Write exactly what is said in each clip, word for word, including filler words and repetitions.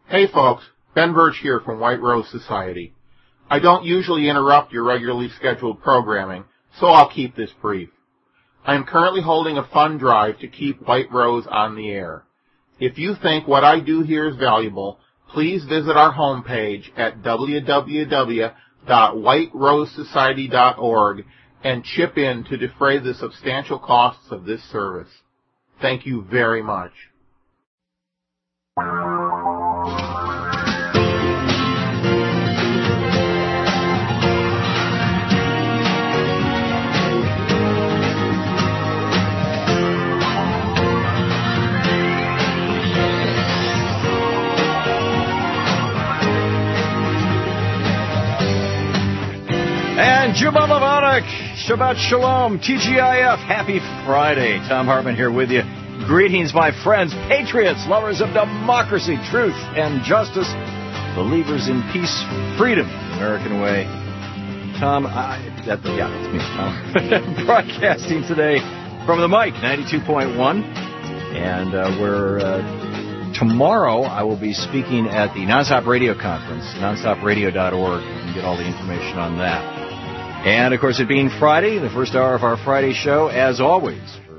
Hey folks, Ben Birch here from White Rose Society. I don't usually interrupt your regularly scheduled programming, so I'll keep this brief. I am currently holding a fund drive to keep White Rose on the air. If you think what I do here is valuable, please visit our homepage at w w w dot white rose society dot org and chip in to defray the substantial costs of this service. Thank you very much. And Juma Mubarak, Shabbat Shalom, T G I F, happy Friday. Tom Hartman here with you. Greetings, my friends, patriots, lovers of democracy, truth, and justice, believers in peace, freedom, the American way. Tom, I, that, yeah, that's me, Tom. Broadcasting today from the mic, ninety-two point one. And uh, we're, uh, tomorrow I will be speaking at the Nonstop Radio Conference, nonstop radio dot org. You can get all the information on that. And, of course, it being Friday, the first hour of our Friday show, as always, for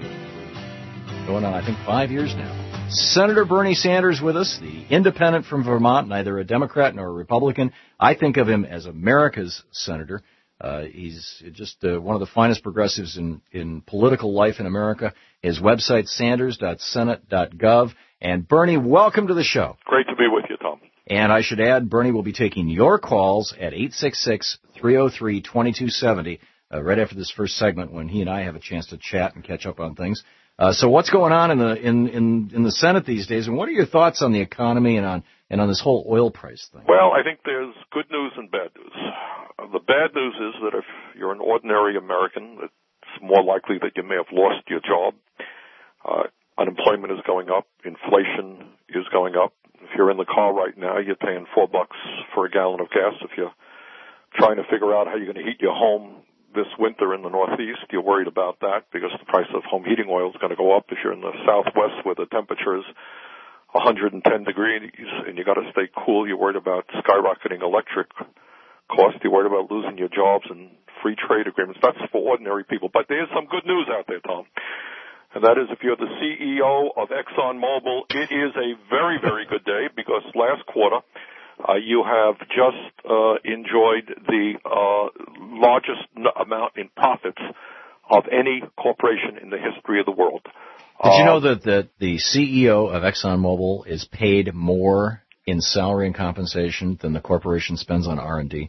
going on, I think, five years now. Senator Bernie Sanders with us, the independent from Vermont, neither a Democrat nor a Republican. I think of him as America's senator. Uh, he's just uh, one of the finest progressives in, in political life in America. His website, sanders dot senate dot gov. And, Bernie, welcome to the show. Great to be with you, Tom. And I should add, Bernie will be taking your calls at eight six six, three oh three, two two seven oh uh, right after this first segment when he and I have a chance to chat and catch up on things. Uh, so what's going on in the in, in, in the Senate these days, and what are your thoughts on the economy and on and on this whole oil price thing? Well, I think there's good news and bad news. Uh, the bad news is that if you're an ordinary American, it's more likely that you may have lost your job. Uh, unemployment is going up. Inflation is going up. If you're in the car right now, you're paying four bucks for a gallon of gas. If you're trying to figure out how you're going to heat your home this winter in the Northeast, you're worried about that because the price of home heating oil is going to go up. If you're in the Southwest where the temperature is one hundred ten degrees and you got to stay cool, you're worried about skyrocketing electric costs. You're worried about losing your jobs and free trade agreements. That's for ordinary people. But there's some good news out there, Tom. And that is if you're the C E O of ExxonMobil, it is a very, very good day because last quarter uh, you have just uh, enjoyed the uh, largest n- amount in profits of any corporation in the history of the world. Did uh, you know that, that the C E O of ExxonMobil is paid more in salary and compensation than the corporation spends on R and D?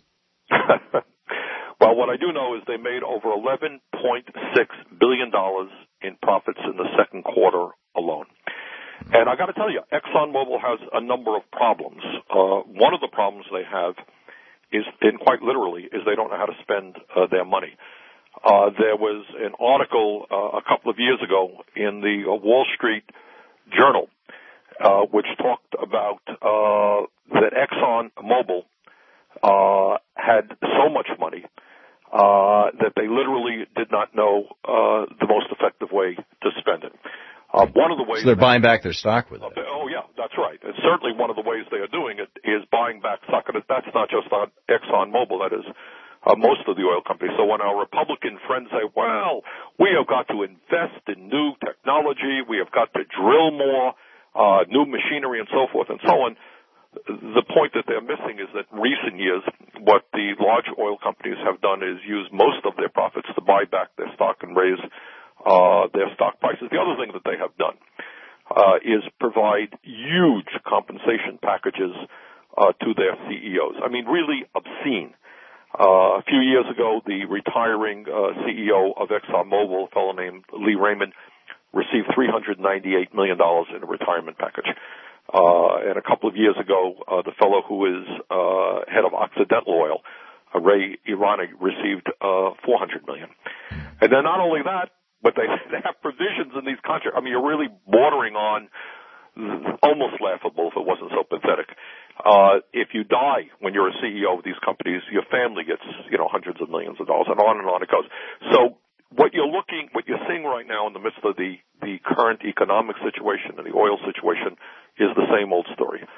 Well, what I do know is they made over eleven point six billion dollars in profits in the second quarter alone. And I got to tell you, ExxonMobil has a number of problems. Uh, one of the problems they have is, and quite literally, is they don't know how to spend uh, their money. Uh, there was an article uh, a couple of years ago in the uh, Wall Street Journal uh, which talked about uh, that ExxonMobil uh, had so much money uh, that they literally did not know uh, the most effective way to spend it. Uh, one of the ways so they're buying back their stock with it. Uh, oh, yeah, that's right. And certainly one of the ways they are doing it is buying back stock. And that's not just on ExxonMobil. That is uh, most of the oil companies. So when our Republican friends say, well, we have got to invest in new technology, we have got to drill more, uh, new machinery and so forth and so on, the point that they're missing is that in recent years, what the large oil companies have done is use most of their profits to buy back their stock and raise uh, their stock prices. The other thing that they have done uh, is provide huge compensation packages uh, to their C E Os. I mean, really obscene. Uh, a few years ago, the retiring uh, C E O of ExxonMobil, a fellow named Lee Raymond, received three hundred ninety-eight million dollars in a retirement package. Uh, and a couple of years ago, uh, the fellow who is uh, head of Occidental Oil, uh, Ray Irani, received uh, four hundred million dollars. And then not only that, but they, they have provisions in these contracts. I mean, you're really bordering on almost laughable if it wasn't so pathetic. Uh, if you die when you're a C E O of these companies, your family gets, you know, hundreds of millions of dollars, and on and on it goes. So what you're looking, what you're seeing right now in the midst of the, the current economic situation and the oil situation is the same old story.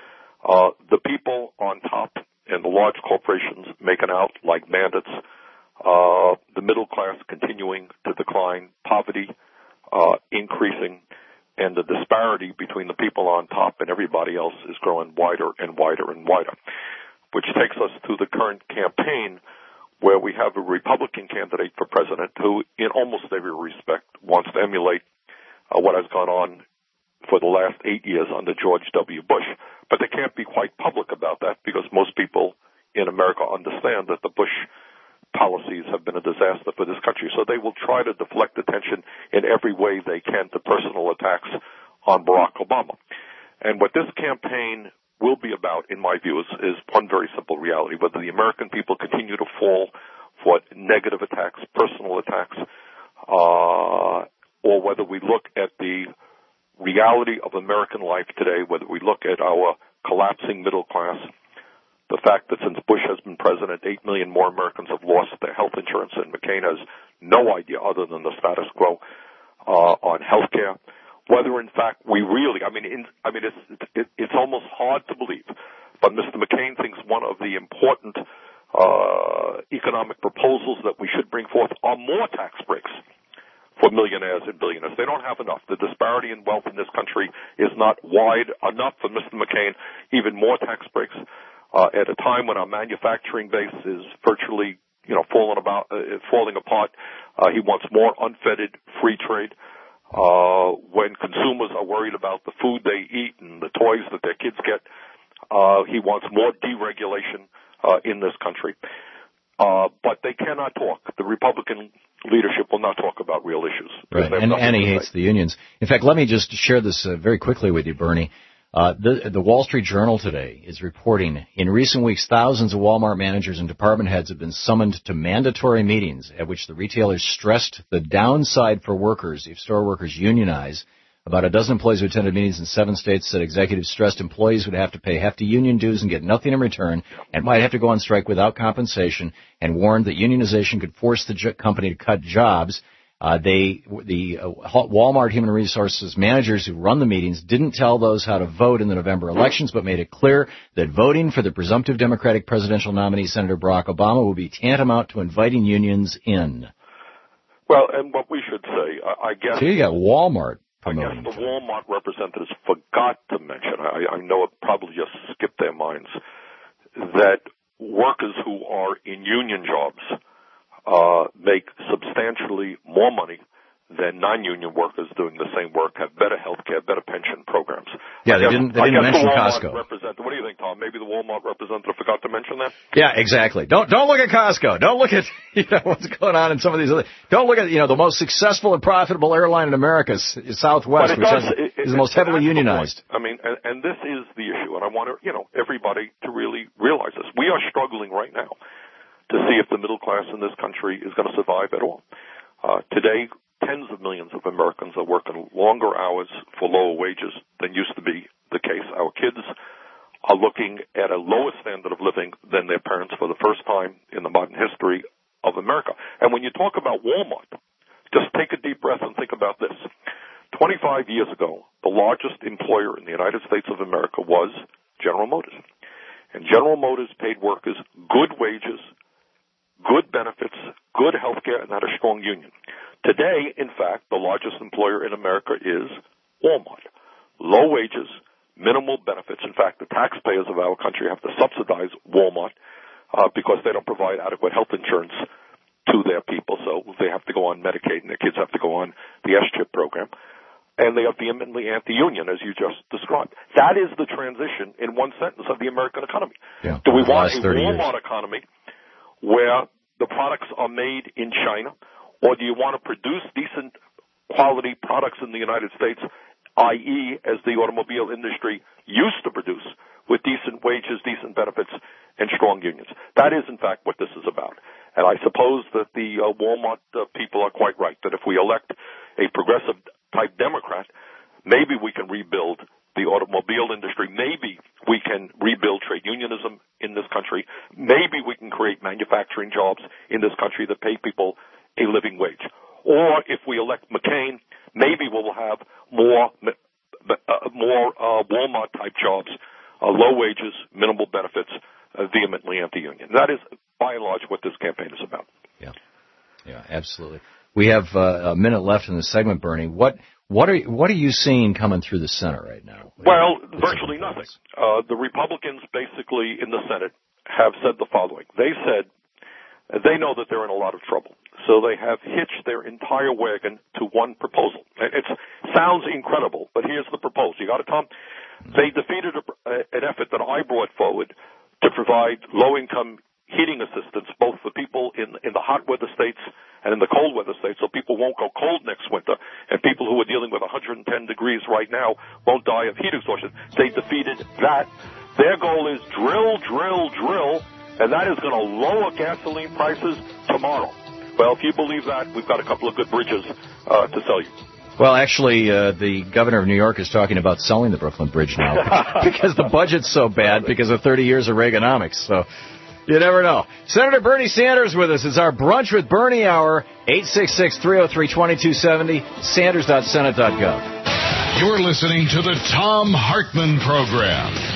Uh, the people on top and the large corporations making out like bandits, uh, the middle class continuing to decline, poverty uh, increasing, and the disparity between the people on top and everybody else is growing wider and wider and wider, which takes us to the current campaign where we have a Republican candidate for president who, in almost every respect, wants to emulate uh, what has gone on for the last eight years under George W. Bush. But they can't be quite public about that because most people in America understand that the Bush policies have been a disaster for this country. So they will try to deflect attention in every way they can to personal attacks on Barack Obama. And what this campaign will be about, in my view, is, is one very simple reality. Whether the American people continue to fall for negative attacks, personal attacks, uh, or whether we look at the reality of American life today, whether we look at our collapsing middle class, the fact that since Bush has been president, eight million more Americans have lost their health insurance, and McCain has no idea other than the status quo uh, on health care. Whether, in fact, we really, I mean, in, I mean, it's, it, it's almost hard to believe, but Mister McCain thinks one of the important uh, economic proposals that we should bring forth are more tax breaks for millionaires and billionaires. They don't have enough. The disparity in wealth in this country is not wide enough for Mister McCain. Even more tax breaks uh, at a time when our manufacturing base is virtually, you know, falling about, uh, falling apart. Uh, he wants more unfettered free trade. Uh, when consumers are worried about the food they eat and the toys that their kids get, uh, he wants more deregulation uh, in this country. Uh, but they cannot talk. The Republican leadership will not talk about real issues. Right, and, and he hates the unions. In fact, let me just share this uh, very quickly with you, Bernie. Uh, the, the Wall Street Journal today is reporting, in recent weeks, thousands of Walmart managers and department heads have been summoned to mandatory meetings at which the retailers stressed the downside for workers if store workers unionize. About a dozen employees who attended meetings in seven states said executives stressed employees would have to pay hefty union dues and get nothing in return and might have to go on strike without compensation, and warned that unionization could force the jo- company to cut jobs. Uh, they, the uh, Walmart human resources managers who run the meetings didn't tell those how to vote in the November elections, but made it clear that voting for the presumptive Democratic presidential nominee, Senator Barack Obama, will be tantamount to inviting unions in. Well, and what we should say, I, I guess... So you got Walmart. I guess the Walmart representatives forgot to mention, I, I know it probably just skipped their minds, that workers who are in union jobs uh, make substantially more money than non-union workers doing the same work, have better health care, better pension programs. Yeah, they didn't, they didn't mention the Costco. What do you think, Tom? Maybe the Walmart representative forgot to mention that? Yeah, exactly. Don't don't look at Costco. Don't look at, you know, what's going on in some of these other. Don't look at, you know, the most successful and profitable airline in America, Southwest, which does, has, it, it, is the most heavily unionized. I mean, and, and this is the issue, and I want to, you know, everybody to really realize this. We are struggling right now to see if the middle class in this country is going to survive at all. Uh, today, tens of millions of Americans are working longer hours for lower wages than used to be the case. Our kids are looking at a lower standard of living than their parents for the first time in the modern history of America. And when you talk about Walmart, just take a deep breath and think about this. twenty-five years ago, the largest employer in the United States of America was General Motors. And General Motors paid workers good wages, good benefits, good health care, and had a strong union. Today, in fact, the largest employer in America is Walmart. Low wages, minimal benefits. In fact, the taxpayers of our country have to subsidize Walmart uh, because they don't provide adequate health insurance to their people, so they have to go on Medicaid and their kids have to go on the S chip program. And they are vehemently anti-union, as you just described. That is the transition, in one sentence, of the American economy. Yeah, Do we want a years. Walmart economy where the products are made in China, or do you want to produce decent quality products in the United States, that is, as the automobile industry used to produce, with decent wages, decent benefits, and strong unions? That is, in fact, what this is about. And I suppose that the uh, Walmart uh, people are quite right, that if we elect a progressive-type Democrat, maybe we can rebuild the automobile industry. Maybe we can rebuild trade unionism in this country. Maybe we can create manufacturing jobs in this country that pay people a living wage. Or if we elect McCain, maybe we'll have more uh, more uh, Walmart-type jobs uh, low wages, minimal benefits, uh, vehemently anti-union. That is, by and large, what this campaign is about. Yeah, yeah, absolutely. We have uh, a minute left in the segment, Bernie. What what are what are you seeing coming through the Senate right now? Well, virtually nothing. Uh, the Republicans, basically in the Senate, have said the following. They said they know that they're in a lot of trouble, so they have hitched their entire wagon to one proposal. It sounds incredible, but here's the proposal. You got it, Tom? They defeated a, an effort that I brought forward to provide low-income heating assistance both for people in, in the hot weather states and in the cold weather states, so people won't go cold next winter, and people who are dealing with one hundred ten degrees right now won't die of heat exhaustion. They defeated that. Their goal is drill, drill, drill, and that is going to lower gasoline prices tomorrow. Well, if you believe that, we've got a couple of good bridges uh, to sell you. Well, actually, uh, the governor of New York is talking about selling the Brooklyn Bridge now because the budget's so bad because of thirty years of Reaganomics. So you never know. Senator Bernie Sanders with us. It's our Brunch with Bernie Hour, eight six six, three oh three, two two seven oh, sanders dot senate dot gov. You're listening to the Thom Hartmann Program.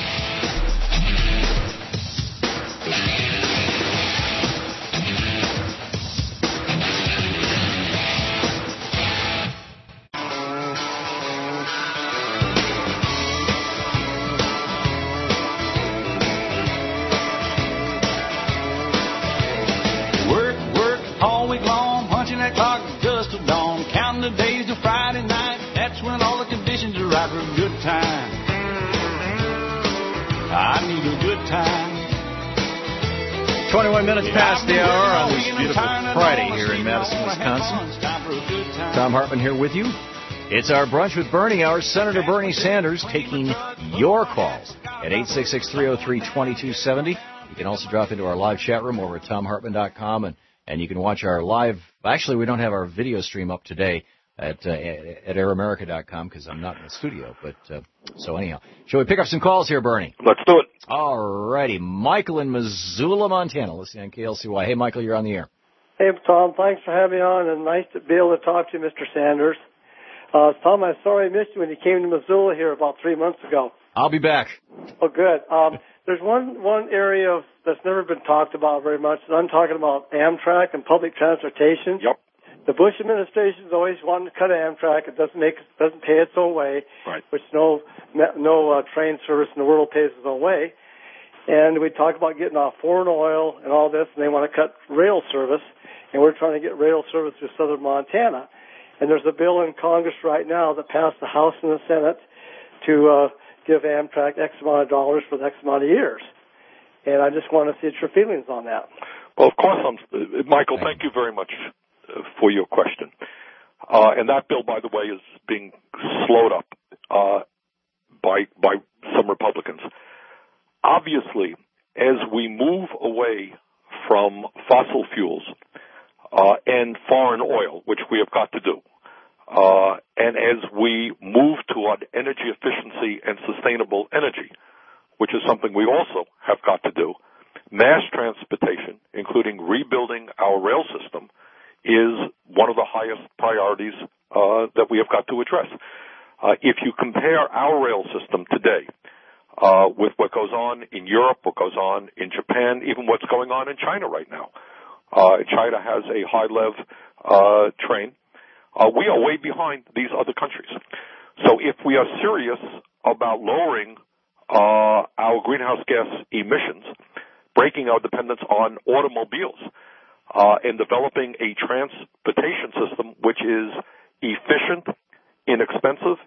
twenty-one minutes past the hour on this beautiful Friday here in Madison, Wisconsin. Thom Hartmann here with you. It's our Brunch with Bernie Hour. Senator Bernie Sanders taking your calls at eight six six, three oh three, two two seven oh. You can also drop into our live chat room over at thom hartmann dot com, and, and you can watch our live. Actually, we don't have our video stream up today at uh, at air america dot com because I'm not in the studio. But uh, so anyhow, shall we pick up some calls here, Bernie? Let's do it. All righty. Michael in Missoula, Montana, listening on K L C Y. Hey, Michael, you're on the air. Hey, Tom. Thanks for having me on, and nice to be able to talk to you, Mister Sanders. Uh, Tom, I'm sorry I missed you when you came to Missoula here about three months ago. I'll be back. Oh, good. Um, there's one one area of, that's never been talked about very much, and I'm talking about Amtrak and public transportation. Yep. The Bush administration's always wanted to cut Amtrak. It doesn't make, doesn't pay its own way, right. Which no no uh, train service in the world pays its own way. And we talk about getting off foreign oil and all this, and they want to cut rail service, and we're trying to get rail service to southern Montana. And there's a bill in Congress right now that passed the House and the Senate to uh, give Amtrak X amount of dollars for the X amount of years. And I just want to see your feelings on that. Well, of course, I'm, uh, Michael, thank you very much uh, for your question. Uh, and that bill, by the way, is being slowed up uh, by by some Republicans. Obviously, as we move away from fossil fuels uh, and foreign oil, which we have got to do, uh, and as we move toward energy efficiency and sustainable energy, which is something we also have got to do, mass transportation, including rebuilding our rail system, is one of the highest priorities uh, that we have got to address. Uh, if you compare our rail system today uh, with what goes on in Europe, what goes on in Japan, even what's going on in China right now, uh, China has a high-lev uh, train. Uh, we are way behind these other countries. So if we are serious about lowering uh, our greenhouse gas emissions, breaking our dependence on automobiles, uh, and developing a transportation system which is efficient, inexpensive,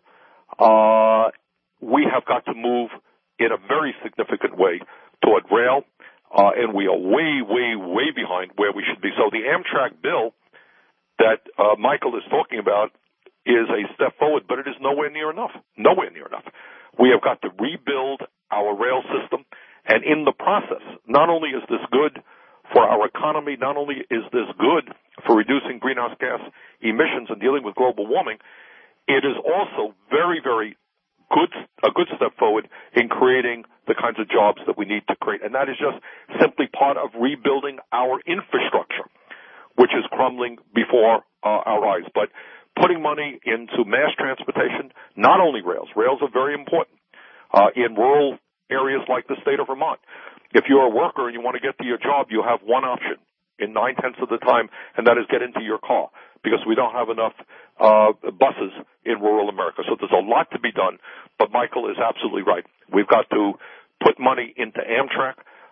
uh, we have got to move in a very significant way toward rail, uh, and we are way, way, way behind where we should be. So the Amtrak bill that uh, Michael is talking about is a step forward, but it is nowhere near enough. Nowhere near enough. We have got to rebuild our rail system, and in the process, not only is this good for our economy, not only is this good for reducing greenhouse gas emissions and dealing with global warming, it is also very, very good, a good step forward in creating the kinds of jobs that we need to create. And that is just simply part of rebuilding our infrastructure, which is crumbling before uh, our eyes. But putting money into mass transportation, not only rails, rails are very important, uh, in rural areas like the state of Vermont. If you're a worker and you want to get to your job, you have one option in nine-tenths of the time, and that is get into your car, because we don't have enough uh buses in rural America. So there's a lot to be done, but Michael is absolutely right. We've got to put money into Amtrak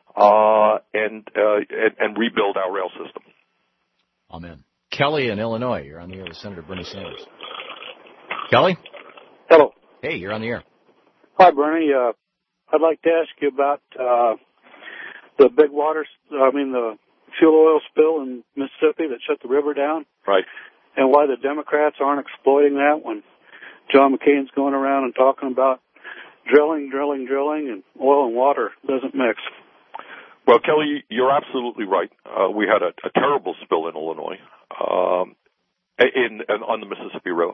uh and uh and, and rebuild our rail system. Amen. Kelly in Illinois, you're on the air with Senator Bernie Sanders. Kelly? Hello. Hey, you're on the air. Hi, Bernie. Uh, I'd like to ask you about uh, the big water, I mean the fuel oil spill in Mississippi that shut the river down. Right. And why the Democrats aren't exploiting that when John McCain's going around and talking about drilling, drilling, drilling, and oil and water doesn't mix. Well, Kelly, you're absolutely right. Uh, we had a, a terrible spill in Illinois, um, in, in on the Mississippi River.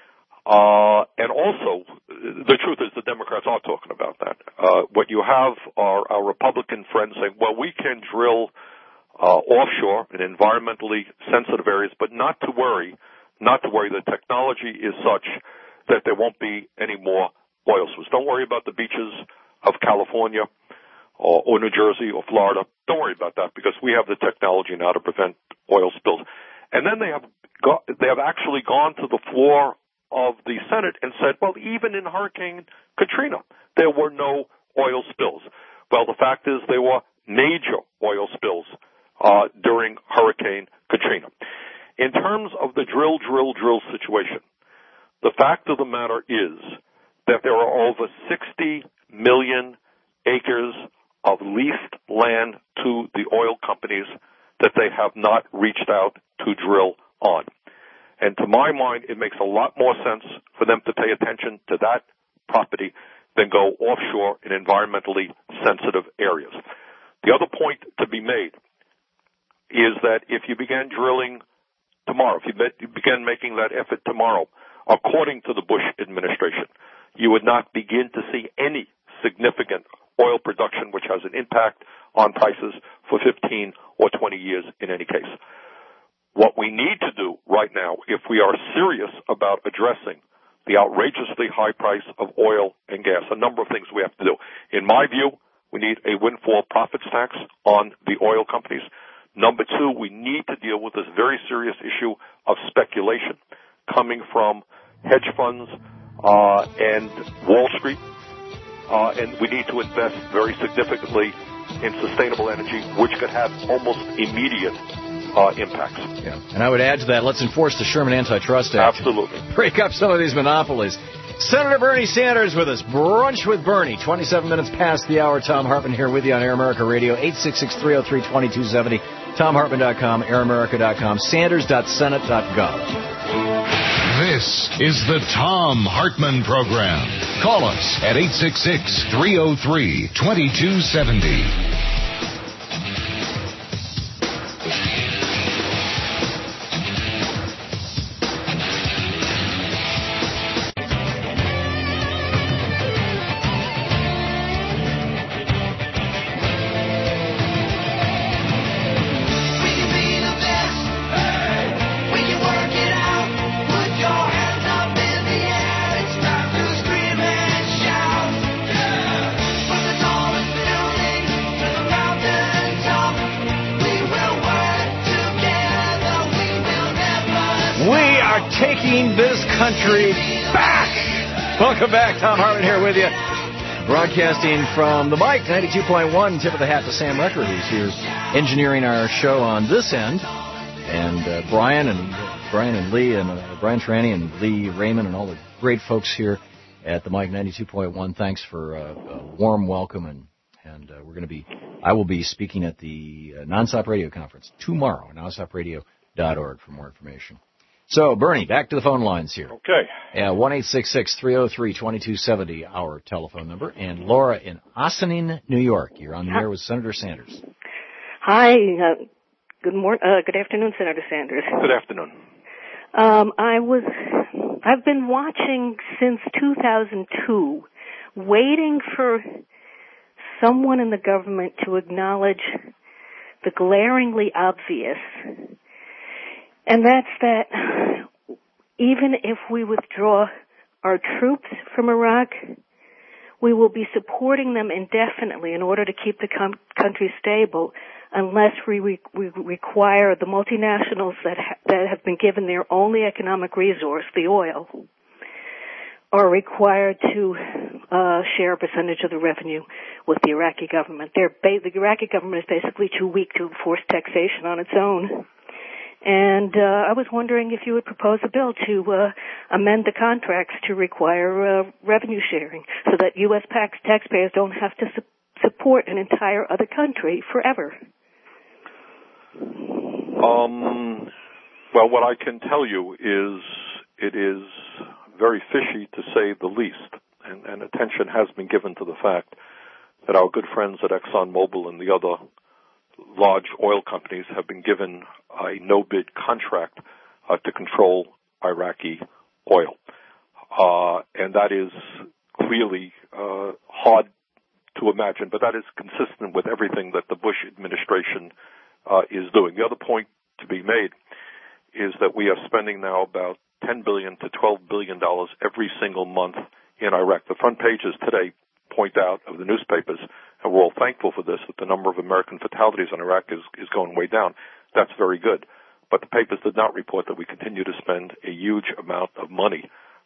Uh, and also, the truth is the Democrats are talking about that. Uh, what you have are our Republican friends saying, well, we can drill uh, offshore in environmentally sensitive areas, but not to worry, not to worry. The technology is such that there won't be any more oil spills. Don't worry about the beaches of California or, or New Jersey or Florida. Don't worry about that, because we have the technology now to prevent oil spills. And then they have got, they have actually gone to the floor of the Senate and said, well, even in Hurricane Katrina, there were no oil spills. Well, the fact is there were major oil spills uh, during Hurricane Katrina. In terms of the drill, drill, drill situation, the fact of the matter is that there are over sixty million acres of leased land to the oil companies that they have not reached out to drill on. And to my mind, it makes a lot more sense for them to pay attention to that property than go offshore in environmentally sensitive areas. The other point to be made is that if you began drilling tomorrow, if you began making that effort tomorrow, according to the Bush administration, you would not begin to see any significant oil production which has an impact on prices for fifteen or twenty years in any case. What we need to do right now, if we are serious about addressing the outrageously high price of oil and gas, a number of things we have to do. In my view, we need a windfall profits tax on the oil companies. Number two, we need to deal with this very serious issue of speculation coming from hedge funds uh, and Wall Street. Uh, and we need to invest very significantly in sustainable energy, which could have almost immediate Uh, impacts. Yeah. And I would add to that, let's enforce the Sherman Antitrust Act. Absolutely. Break up some of these monopolies. Senator Bernie Sanders with us. Brunch with Bernie. twenty-seven minutes past the hour. Tom Hartman here with you on Air America Radio. eight six six, three oh three, two two seven oh. Tom Hartman dot com, air america dot com, sanders dot senate dot gov. This is the Tom Hartman Program. Call us at eight six six, three oh three, two two seven oh. Country back. Welcome back. Tom Hartman here with you. Broadcasting from the mic, ninety-two point one. Tip of the hat to Sam Record, who's here engineering our show on this end. And uh, Brian and Brian and Lee and uh, Brian Tranny and Lee Raymond and all the great folks here at the mic, ninety-two point one. Thanks for uh, a warm welcome. And, and uh, we're going to be, I will be speaking at the uh, Nonstop Radio Conference tomorrow, nonstop radio dot org for more information. So, Bernie, back to the phone lines here. Okay. Yeah, one eight six six, three oh three, two two seven oh, our telephone number. And Laura in Ossining, New York. You're on the air with Senator Sanders. Hi. Uh, good morning. Uh, good afternoon, Senator Sanders. Good afternoon. Um, I was, I've been watching since two thousand two, waiting for someone in the government to acknowledge the glaringly obvious. And that's that even if we withdraw our troops from Iraq, we will be supporting them indefinitely in order to keep the com- country stable unless we, re- we require the multinationals that, ha- that have been given their only economic resource, the oil, are required to uh, share a percentage of the revenue with the Iraqi government. They're ba- the Iraqi government is basically too weak to enforce taxation on its own. And uh, I was wondering if you would propose a bill to uh, amend the contracts to require uh, revenue sharing so that U S tax- taxpayers don't have to su- support an entire other country forever. Um, well, what I can tell you is it is very fishy, to say the least, and, and attention has been given to the fact that our good friends at ExxonMobil and the other large oil companies have been given a no-bid contract uh, to control Iraqi oil. Uh, and that is clearly uh, hard to imagine, but that is consistent with everything that the Bush administration uh, is doing. The other point to be made is that we are spending now about ten billion dollars to twelve billion dollars every single month in Iraq. The front pages today point out of the newspapers, and we're all thankful for this, that the number of American fatalities in Iraq is, is going way down. That's very good. But the papers did not report that we continue to spend a huge amount of money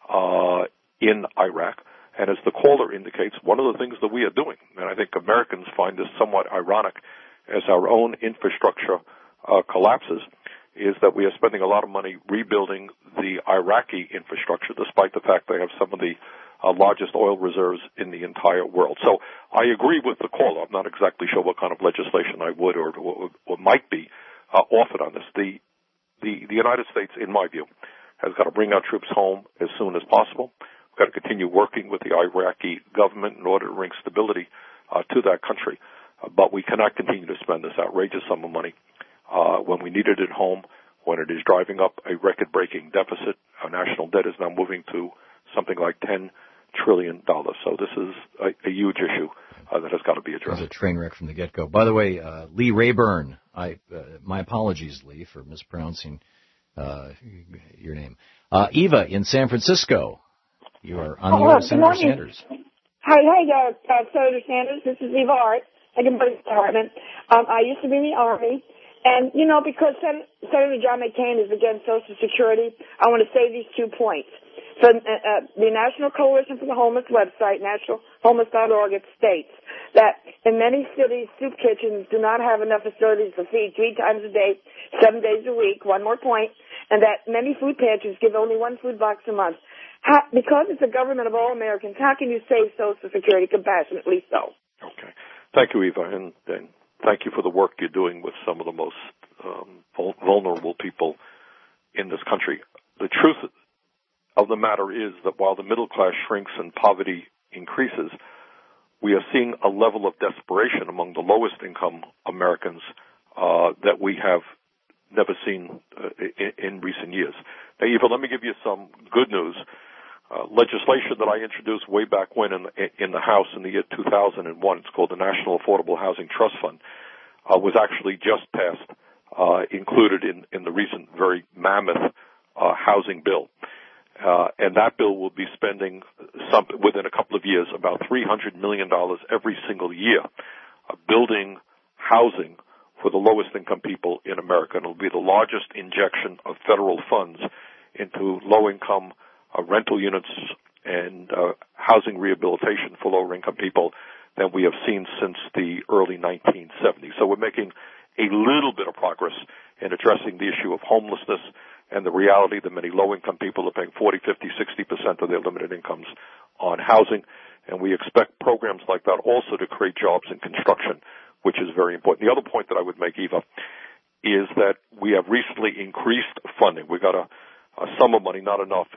uh, in Iraq. And as the caller indicates, one of the things that we are doing, and I think Americans find this somewhat ironic as our own infrastructure uh, collapses, is that we are spending a lot of money rebuilding the Iraqi infrastructure, despite the fact they have some of the uh, largest oil reserves in the entire world. So I agree with the caller. I'm not exactly sure what kind of legislation I would or, or, or might be uh, offered on this. The, the, the United States, in my view, has got to bring our troops home as soon as possible. We've got to continue working with the Iraqi government in order to bring stability uh, to that country. Uh, but we cannot continue to spend this outrageous sum of money Uh, when we need it at home, when it is driving up a record-breaking deficit. Our national debt is now moving to something like ten trillion dollars. So this is a, a huge issue uh, that has got to be addressed. It was a train wreck from the get-go. By the way, uh, Lee Rayburn, I, uh, my apologies, Lee, for mispronouncing uh, your name. Uh, Eva in San Francisco, you are on the oh, air with Senator Sanders. Hi, hi, uh, uh, Senator Sanders. This is Eva Hart, Higginbotham Department. Um, I used to be in the Army. And, you know, because Sen- Senator John McCain is against Social Security, I want to say these two points. So uh, uh, the National Coalition for the Homeless website, national homeless dot org, it states that in many cities, soup kitchens do not have enough facilities to feed three times a day, seven days a week, one more point, and that many food pantries give only one food box a month. How, because it's a government of all Americans, how can you save Social Security compassionately so? Okay. Thank you, Eva, and, and thank you for the work you're doing with some of the most um, vulnerable people in this country. The truth of the matter is that while the middle class shrinks and poverty increases, we are seeing a level of desperation among the lowest income Americans uh, that we have never seen uh, in, in recent years. Now, Eva, let me give you some good news. Uh, legislation that I introduced way back when in, in the House in the year two thousand one, it's called the National Affordable Housing Trust Fund, uh, was actually just passed, uh, included in, in the recent very mammoth uh, housing bill. Uh, and that bill will be spending some, within a couple of years about three hundred million dollars every single year uh, building housing for the lowest income people in America. And it will be the largest injection of federal funds into low income Uh, rental units and uh, housing rehabilitation for lower-income people than we have seen since the early nineteen seventies. So we're making a little bit of progress in addressing the issue of homelessness and the reality that many low-income people are paying forty, fifty, sixty percent of their limited incomes on housing. And we expect programs like that also to create jobs in construction, which is very important. The other point that I would make, Eva, is that we have recently increased funding. We got a, a sum of money, not enough,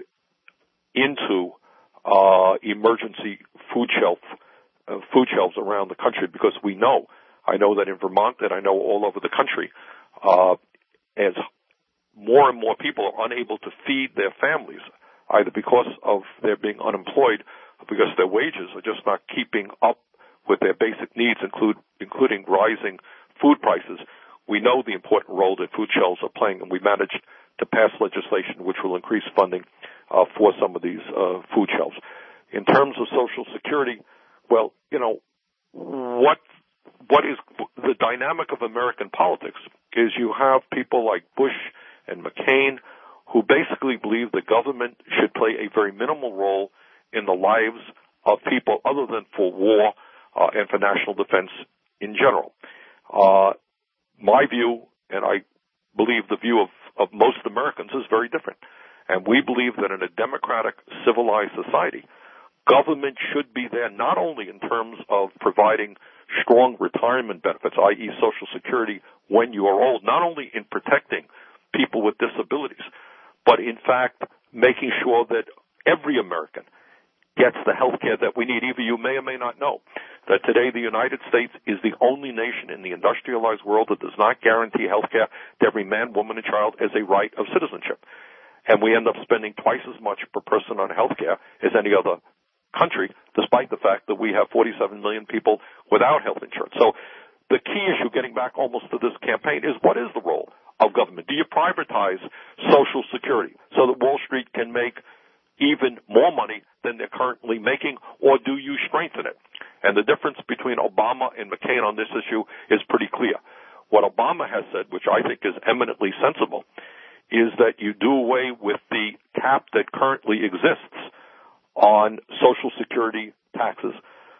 into uh, emergency food shelf uh, food shelves around the country, because we know, I know that in Vermont and I know all over the country, uh, as more and more people are unable to feed their families, either because of their being unemployed or because their wages are just not keeping up with their basic needs, include, including rising food prices. We know the important role that food shelves are playing, and we managed to pass legislation which will increase funding Uh, for some of these uh, food shelves. In terms of Social Security, Well, you know, what what is the dynamic of American politics is you have people like Bush and McCain who basically believe the government should play a very minimal role in the lives of people other than for war uh, and for national defense in general. Uh, my view, and I believe the view of, of most Americans, is very different. And we believe that in a democratic, civilized society, government should be there not only in terms of providing strong retirement benefits, that is Social Security, when you are old, not only in protecting people with disabilities, but in fact making sure that every American gets the health care that we need. Either you may or may not know that today the United States is the only nation in the industrialized world that does not guarantee health care to every man, woman, and child as a right of citizenship. And we end up spending twice as much per person on health care as any other country, despite the fact that we have forty-seven million people without health insurance. So the key issue, getting back almost to this campaign, is what is the role of government? Do you privatize Social Security so that Wall Street can make even more money than they're currently making, or do you strengthen it? And the difference between Obama and McCain on this issue is pretty clear. What Obama has said, which I think is eminently sensible, is that you do away with the cap that currently exists on Social Security taxes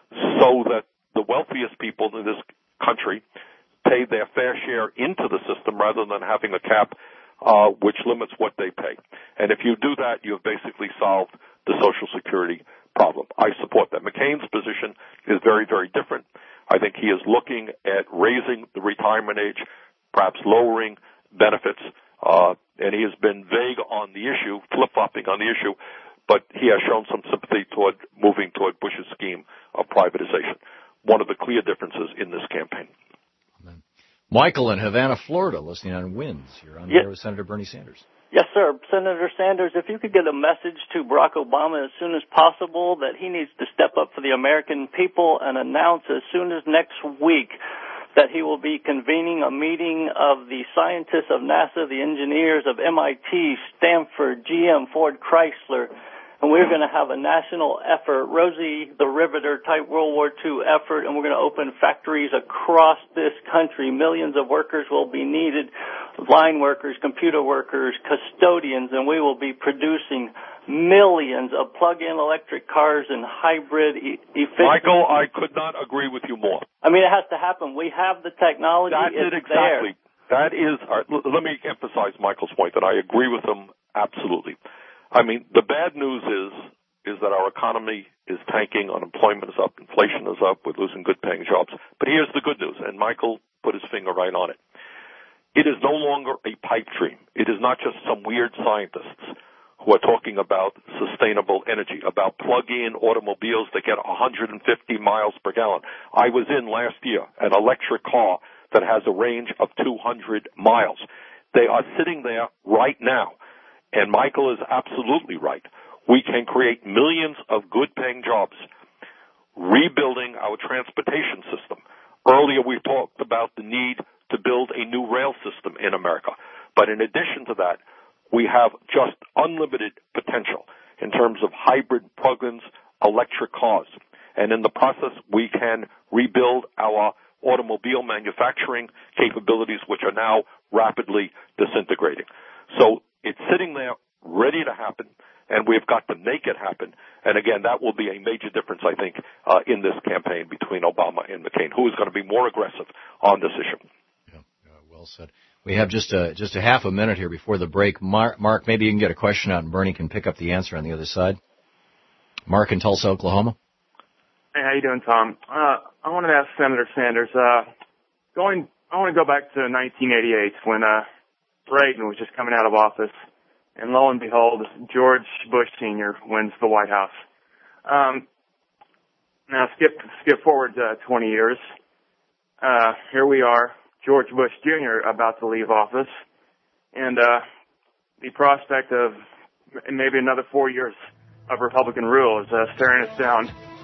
so that the wealthiest people in this country pay their fair share into the system rather than having a cap uh, which limits what they pay. And if you do that, you've basically solved the Social Security problem. I support that. McCain's position is very, very different. I think he is looking at raising the retirement age, perhaps lowering benefits, uh, and he has been vague on the issue, flip-flopping on the issue, but he has shown some sympathy toward moving toward Bush's scheme of privatization. One of the clear differences in this campaign. Amen. Michael in Havana, Florida, listening on Winds. You're on yes. there with Senator Bernie Sanders. Yes, sir. Senator Sanders, if you could get a message to Barack Obama as soon as possible that he needs to step up for the American people and announce as soon as next week that he will be convening a meeting of the scientists of NASA, the engineers of M I T, Stanford, G M, Ford, Chrysler, and we're going to have a national effort, Rosie the Riveter type World War Two effort, and we're going to open factories across this country. Millions of workers will be needed, line workers, computer workers, custodians, and we will be producing millions of plug-in electric cars and hybrid e- efficient. Michael, I could not agree with you more. I mean, it has to happen. We have the technology. That's it's it exactly. There. That is, uh, let me emphasize Michael's point that I agree with him absolutely. I mean, the bad news is, is that our economy is tanking, unemployment is up, inflation is up, we're losing good-paying jobs. But here's the good news, and Michael put his finger right on it. It is no longer a pipe dream. It is not just some weird scientists who are talking about sustainable energy, about plug-in automobiles that get one hundred fifty miles per gallon. I was in last year an electric car that has a range of two hundred miles. They are sitting there right now. And Michael is absolutely right. We can create millions of good-paying jobs rebuilding our transportation system. Earlier we talked about the need to build a new rail system in America. But in addition to that, we have just unlimited potential in terms of hybrid plug-ins, electric cars. And in the process, we can rebuild our automobile manufacturing capabilities, which are now rapidly disintegrating. So it's sitting there ready to happen, and we've got to make it happen. And again, that will be a major difference, I think, uh, in this campaign between Obama and McCain. Who is going to be more aggressive on this issue? Yeah, uh, well said. We have just a, just a half a minute here before the break. Mark, Mark, maybe you can get a question out, and Bernie can pick up the answer on the other side. Mark in Tulsa, Oklahoma. Hey, how you doing, Tom? Uh, I wanted to ask Senator Sanders, uh, going, I want to go back to nineteen eighty-eight when, uh, Reagan was just coming out of office, and lo and behold, George Bush Senior wins the White House. Um, now skip, skip forward uh, twenty years. Uh, here we are, George Bush Junior about to leave office, and, uh, the prospect of maybe another four years of Republican rule is, uh, staring us down.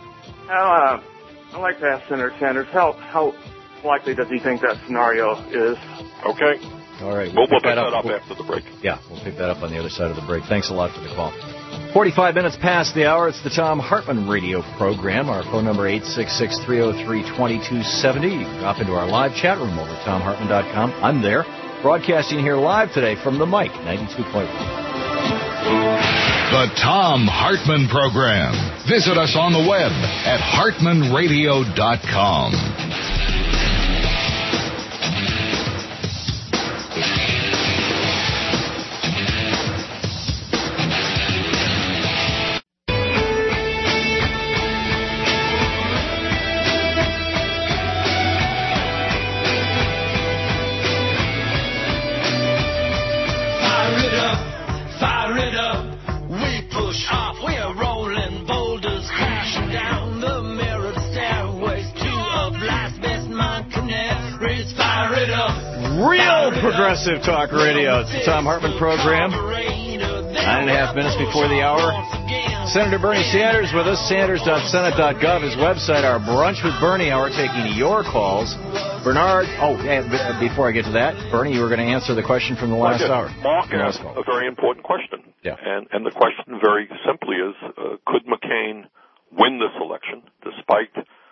How, uh, I'd like to ask Senator Sanders, how, how likely does he think that scenario is? Okay. All right. We'll, we'll pick that that up, up after the break. Yeah, we'll pick that up on the other side of the break. Thanks a lot for the call. forty-five minutes past the hour. It's the Tom Hartman radio program. Our phone number eight six six, three oh three, two two seven oh. You can drop into our live chat room over at tom hartman dot com. I'm there, broadcasting here live today from the mic, ninety-two point one. The Tom Hartman Program. Visit us on the web at hartman radio dot com. Progressive Talk Radio. It's the Tom Hartman Program. Nine and a half minutes before the hour. Senator Bernie Sanders with us. Sanders dot senate dot gov, his website. Our Brunch with Bernie hour, taking your calls. Bernard, oh, and before I get to that, Bernie, you were going to answer the question from the last hour. Mark asked a very important question. Yeah. And, and the question very simply is, uh, could McCain win this election despite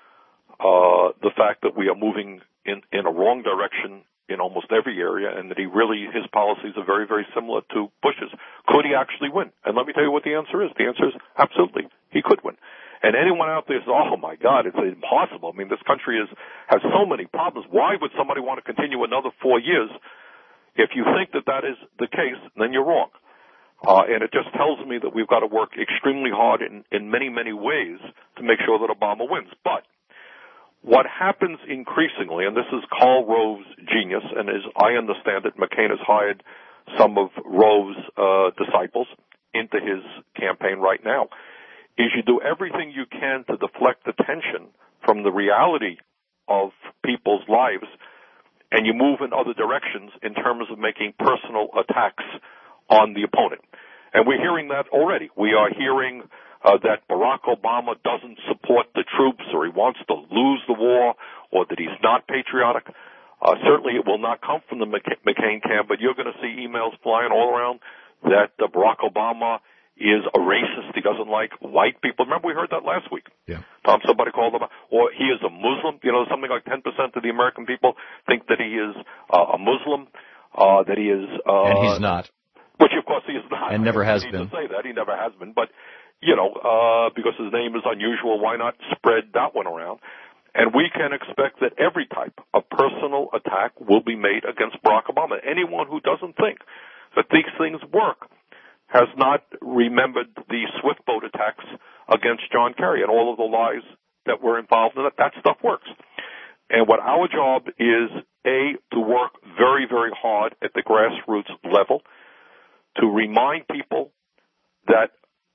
uh, the fact that we are moving in, in a wrong direction in almost every area, and that he really, his policies are very, very similar to Bush's? Could he actually win? And let me tell you what the answer is. The answer is absolutely. He could win. And anyone out there says, oh my God, it's impossible. I mean, this country is, has so many problems. Why would somebody want to continue another four years? If you think that that is the case, then you're wrong. Uh, and it just tells me that we've got to work extremely hard in, in many, many ways to make sure that Obama wins. But what happens increasingly, and this is Karl Rove's genius, and as I understand it, McCain has hired some of Rove's uh, disciples into his campaign right now, is you do everything you can to deflect attention from the reality of people's lives, and you move in other directions in terms of making personal attacks on the opponent. And we're hearing that already. We are hearing Uh, that Barack Obama doesn't support the troops, or he wants to lose the war, or that he's not patriotic. Uh, certainly it will not come from the McCain camp, but you're going to see emails flying all around that uh, Barack Obama is a racist. He doesn't like white people. Remember, we heard that last week. Yeah. Tom, somebody called him, or he is a Muslim. You know, something like ten percent of the American people think that he is uh, a Muslim, uh, that he is... Uh, and he's not. Which, of course, he is not. And never has I been. To say that. He never has been, but... You know, uh, because his name is unusual, why not spread that one around? And we can expect that every type of personal attack will be made against Barack Obama. Anyone who doesn't think that these things work has not remembered the Swift boat attacks against John Kerry and all of the lies that were involved in it. That stuff works. And what our job is, A, to work very, very hard at the grassroots level to remind people that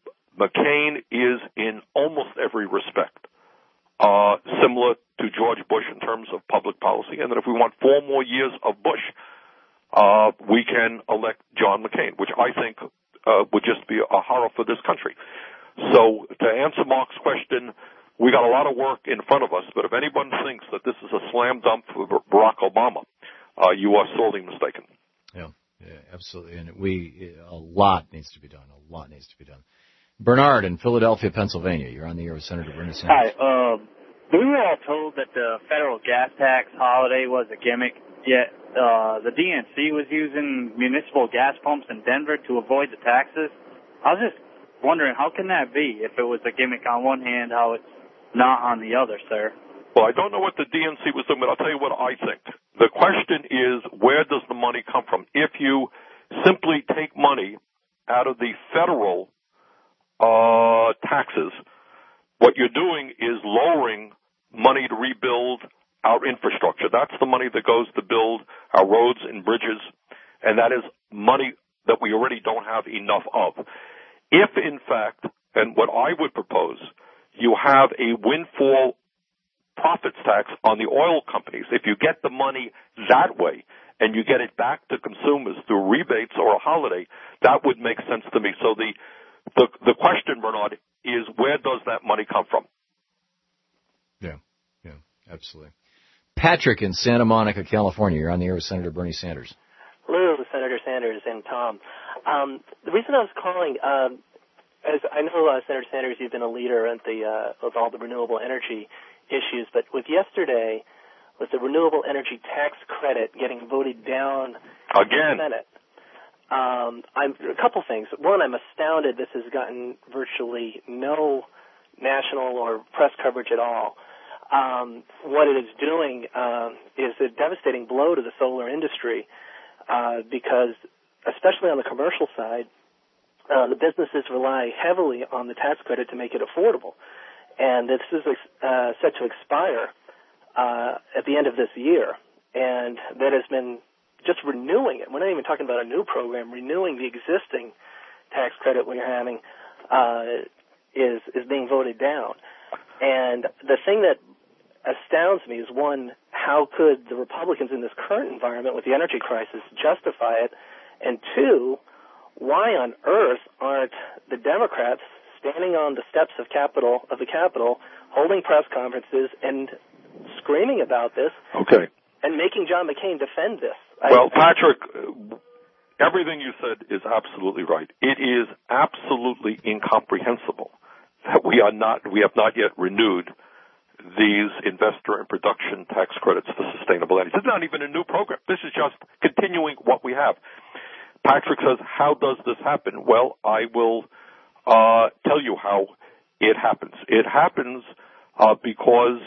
McCain is in almost every respect uh, similar to George Bush in terms of public policy, and that if we want four more years of Bush, uh, we can elect John McCain, which I think uh, would just be a horror for this country. So to answer Mark's question, we got a lot of work in front of us, but if anyone thinks that this is a slam dunk for Barack Obama, uh, you are sorely mistaken. Yeah, yeah, absolutely. And we, a lot needs to be done. A lot needs to be done. Bernard in Philadelphia, Pennsylvania. You're on the air with Senator Bernie Sanders. Hi. Uh, we were all told that the federal gas tax holiday was a gimmick, yet uh, the D N C was using municipal gas pumps in Denver to avoid the taxes. I was just wondering, how can that be if it was a gimmick on one hand, how it's not on the other, sir? Well, I don't know what the D N C was doing, but I'll tell you what I think. The question is, where does the money come from? If you simply take money out of the federal Uh, taxes, what you're doing is lowering money to rebuild our infrastructure. That's the money that goes to build our roads and bridges, and that is money that we already don't have enough of. If, in fact, and what I would propose, you have a windfall profits tax on the oil companies, if you get the money that way and you get it back to consumers through rebates or a holiday, that would make sense to me. So the The, the question, Bernard, is where does that money come from? Yeah, yeah, absolutely. Patrick in Santa Monica, California. You're on the air with Senator Bernie Sanders. Hello, Senator Sanders and Tom. Um, the reason I was calling, um, as I know, uh, Senator Sanders, you've been a leader at the uh, of all the renewable energy issues, but with yesterday, with the renewable energy tax credit getting voted down again, in the Senate, um, I'm a couple things. One, I'm astounded this has gotten virtually no national or press coverage at all. Um, what it is doing uh, is a devastating blow to the solar industry uh, because, especially on the commercial side, uh, the businesses rely heavily on the tax credit to make it affordable. And this is uh, set to expire uh, at the end of this year. And that has been just renewing it. We're not even talking about a new program. Renewing the existing tax credit we're having uh, is is being voted down. And the thing that astounds me is, one, how could the Republicans in this current environment with the energy crisis justify it? And two, why on earth aren't the Democrats standing on the steps of Capitol of the Capitol, holding press conferences and screaming about this? Okay. And making John McCain defend this? Well, I, Patrick, everything you said is absolutely right. It is absolutely incomprehensible that we are not, we have not yet renewed these investor and production tax credits for sustainable energy. This is not even a new program. This is just continuing what we have. Patrick says, how does this happen? Well, I will uh, tell you how it happens. It happens uh, because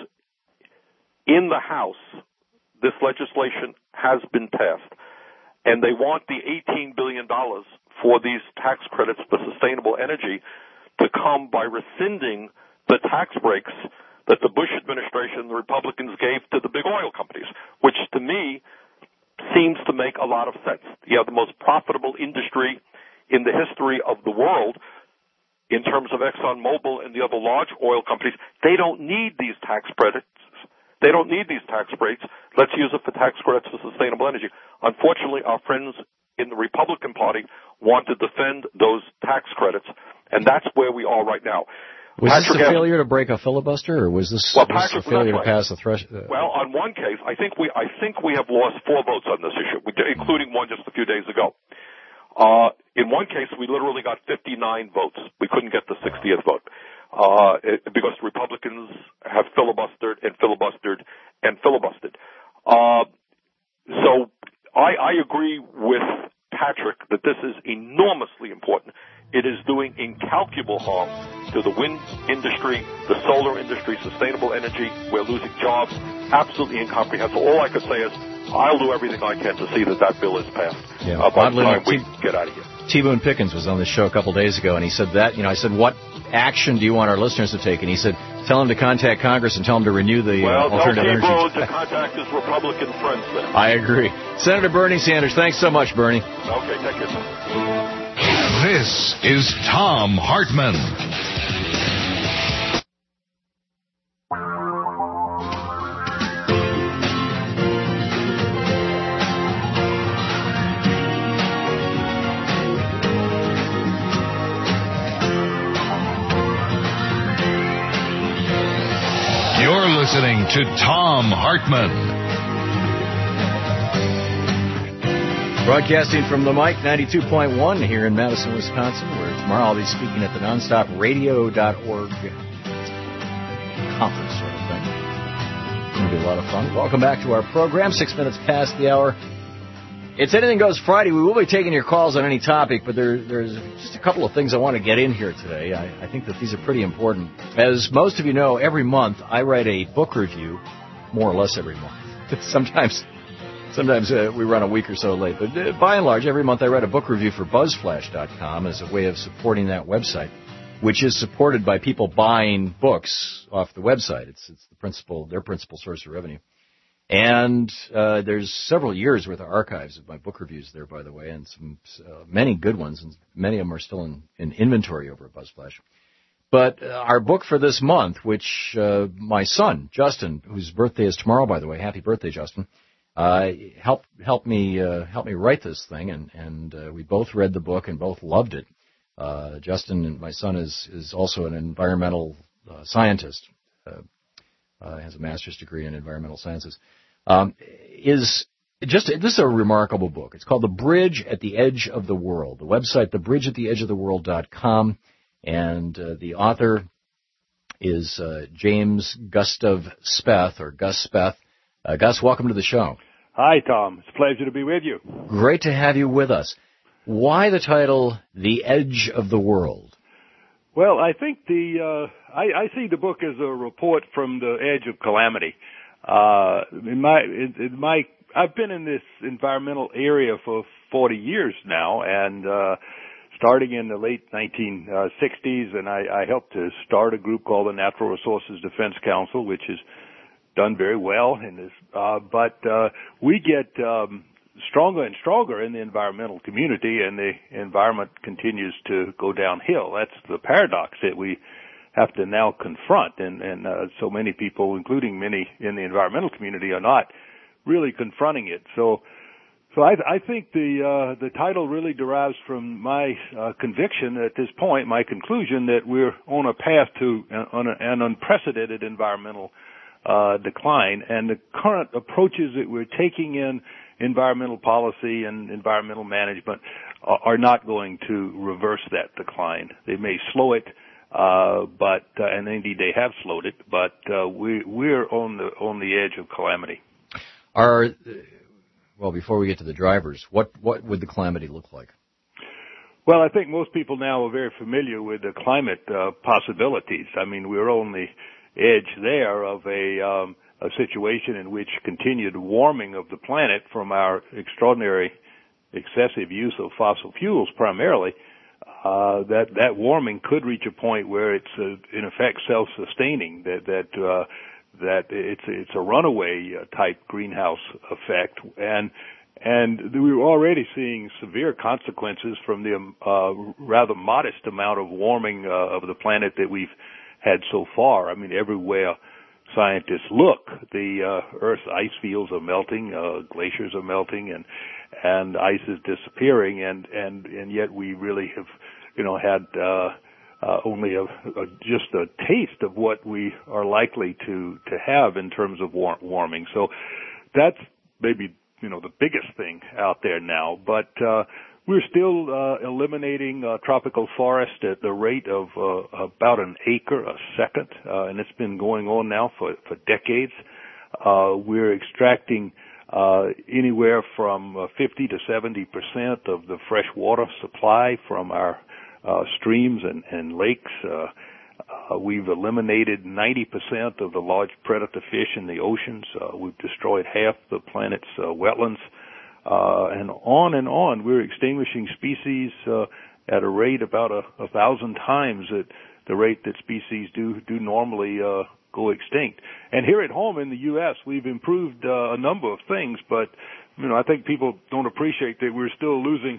in the House, this legislation has been passed, and they want the eighteen billion dollars for these tax credits for sustainable energy to come by rescinding the tax breaks that the Bush administration and the Republicans gave to the big oil companies, which to me seems to make a lot of sense. You have the most profitable industry in the history of the world in terms of ExxonMobil and the other large oil companies. They don't need these tax credits. They don't need these tax breaks. Let's use it for tax credits for sustainable energy. Unfortunately, our friends in the Republican Party want to defend those tax credits, and that's where we are right now. Was Patrick this a asked, failure to break a filibuster, or was this, well, was this a failure to pass a threshold? Uh, well, on one case, I think we I think we have lost four votes on this issue, including one just a few days ago. Uh, in one case, we literally got fifty-nine votes. We couldn't get the sixtieth vote uh, it, because Republicans have filibustered and filibustered and filibustered. Uh, so I, I agree with Patrick that this is enormously important. It is doing incalculable harm to the wind industry, the solar industry, sustainable energy. We're losing jobs. Absolutely incomprehensible. All I could say is I'll do everything I can to see that that bill is passed yeah. uh, by the Oddly time enough, we T- get out of here. T. Boone Pickens was on the show a couple days ago, and he said that, you know, I said, what action do you want our listeners to take? And he said, tell them to contact Congress and tell them to renew the well, uh, alternative energy. Well, tell T. Boone to contact his Republican friends then. I agree. Senator Bernie Sanders, thanks so much, Bernie. Okay, take care. This is Thom Hartmann. You're listening to Thom Hartmann. Broadcasting from the mic, ninety-two point one here in Madison, Wisconsin, where tomorrow I'll be speaking at the nonstop radio dot org conference sort of thing. It's going to be a lot of fun. Welcome back to our program, six minutes past the hour. It's Anything Goes Friday. We will be taking your calls on any topic, but there, there's just a couple of things I want to get in here today. I, I think that these are pretty important. As most of you know, every month I write a book review, more or less every month. Sometimes... Sometimes uh, we run a week or so late, but uh, by and large, every month I write a book review for buzz flash dot com as a way of supporting that website, which is supported by people buying books off the website. It's it's the principal, their principal source of revenue. And uh, there's several years worth of archives of my book reviews there, by the way, and some uh, many good ones, and many of them are still in, in inventory over at BuzzFlash. But uh, our book for this month, which uh, my son, Justin, whose birthday is tomorrow, by the way, happy birthday, Justin, Uh, help help me uh, help me write this thing, and and uh, we both read the book and both loved it. Uh, Justin, and my son, is is also an environmental uh, scientist, uh, uh, has a master's degree in environmental sciences. Um, is just this is a remarkable book. It's called The Bridge at the Edge of the World. The website, the bridge at the edge of the world dot com. And uh, the author is uh, James Gustav Speth, or Gus Speth. Uh, Gus, welcome to the show. Hi, Tom. It's a pleasure to be with you. Great to have you with us. Why the title, The Edge of the World? Well, I think the uh, I, I see the book as a report from the edge of calamity. Uh, in my, in, in my, I've been in this environmental area for forty years now, and uh, starting in the late nineteen sixties, and I, I helped to start a group called the Natural Resources Defense Council, which has done very well in this. Uh, but uh, we get um, stronger and stronger in the environmental community, and the environment continues to go downhill. That's the paradox that we have to now confront, and, and uh, so many people, including many in the environmental community, are not really confronting it. So, so I, I think the uh, the title really derives from my uh, conviction at this point, my conclusion that we're on a path to an, on a, an unprecedented environmental uh, decline, and the current approaches that we're taking in environmental policy and environmental management are, are not going to reverse that decline. They may slow it. Uh, but, uh, and indeed they have slowed it, but, uh, we, we're on the, on the edge of calamity. Are, well, before we get to the drivers, what, what would the calamity look like? Well, I think most people now are very familiar with the climate, uh, possibilities. I mean, we're on the edge there of a, um, a situation in which continued warming of the planet from our extraordinary excessive use of fossil fuels primarily, Uh, that, that warming could reach a point where it's, uh, in effect, self-sustaining, that, that, uh, that it's, it's a runaway uh, type greenhouse effect. And, and we were already seeing severe consequences from the, uh, rather modest amount of warming, uh, of the planet that we've had so far. I mean, everywhere scientists look, the, uh, Earth's ice fields are melting, uh, glaciers are melting, and, and ice is disappearing, and, and, and yet we really have, you know, had, uh, uh, only a, a, just a taste of what we are likely to, to have in terms of war- warming. So that's maybe, you know, the biggest thing out there now, but, uh, we're still, uh, eliminating, uh, tropical forest at the rate of, uh, about an acre a second, uh, and it's been going on now for, for decades. Uh, we're extracting, Uh, anywhere from uh, fifty to seventy percent of the fresh water supply from our uh, streams and, and lakes. Uh, uh, we've eliminated ninety percent of the large predator fish in the oceans. Uh, we've destroyed half the planet's uh, wetlands, uh, and on and on. We're extinguishing species uh, at a rate about a, a thousand times at the rate that species do do normally uh, go extinct. And here at home in the U S, we've improved uh, a number of things, but, you know, I think people don't appreciate that we're still losing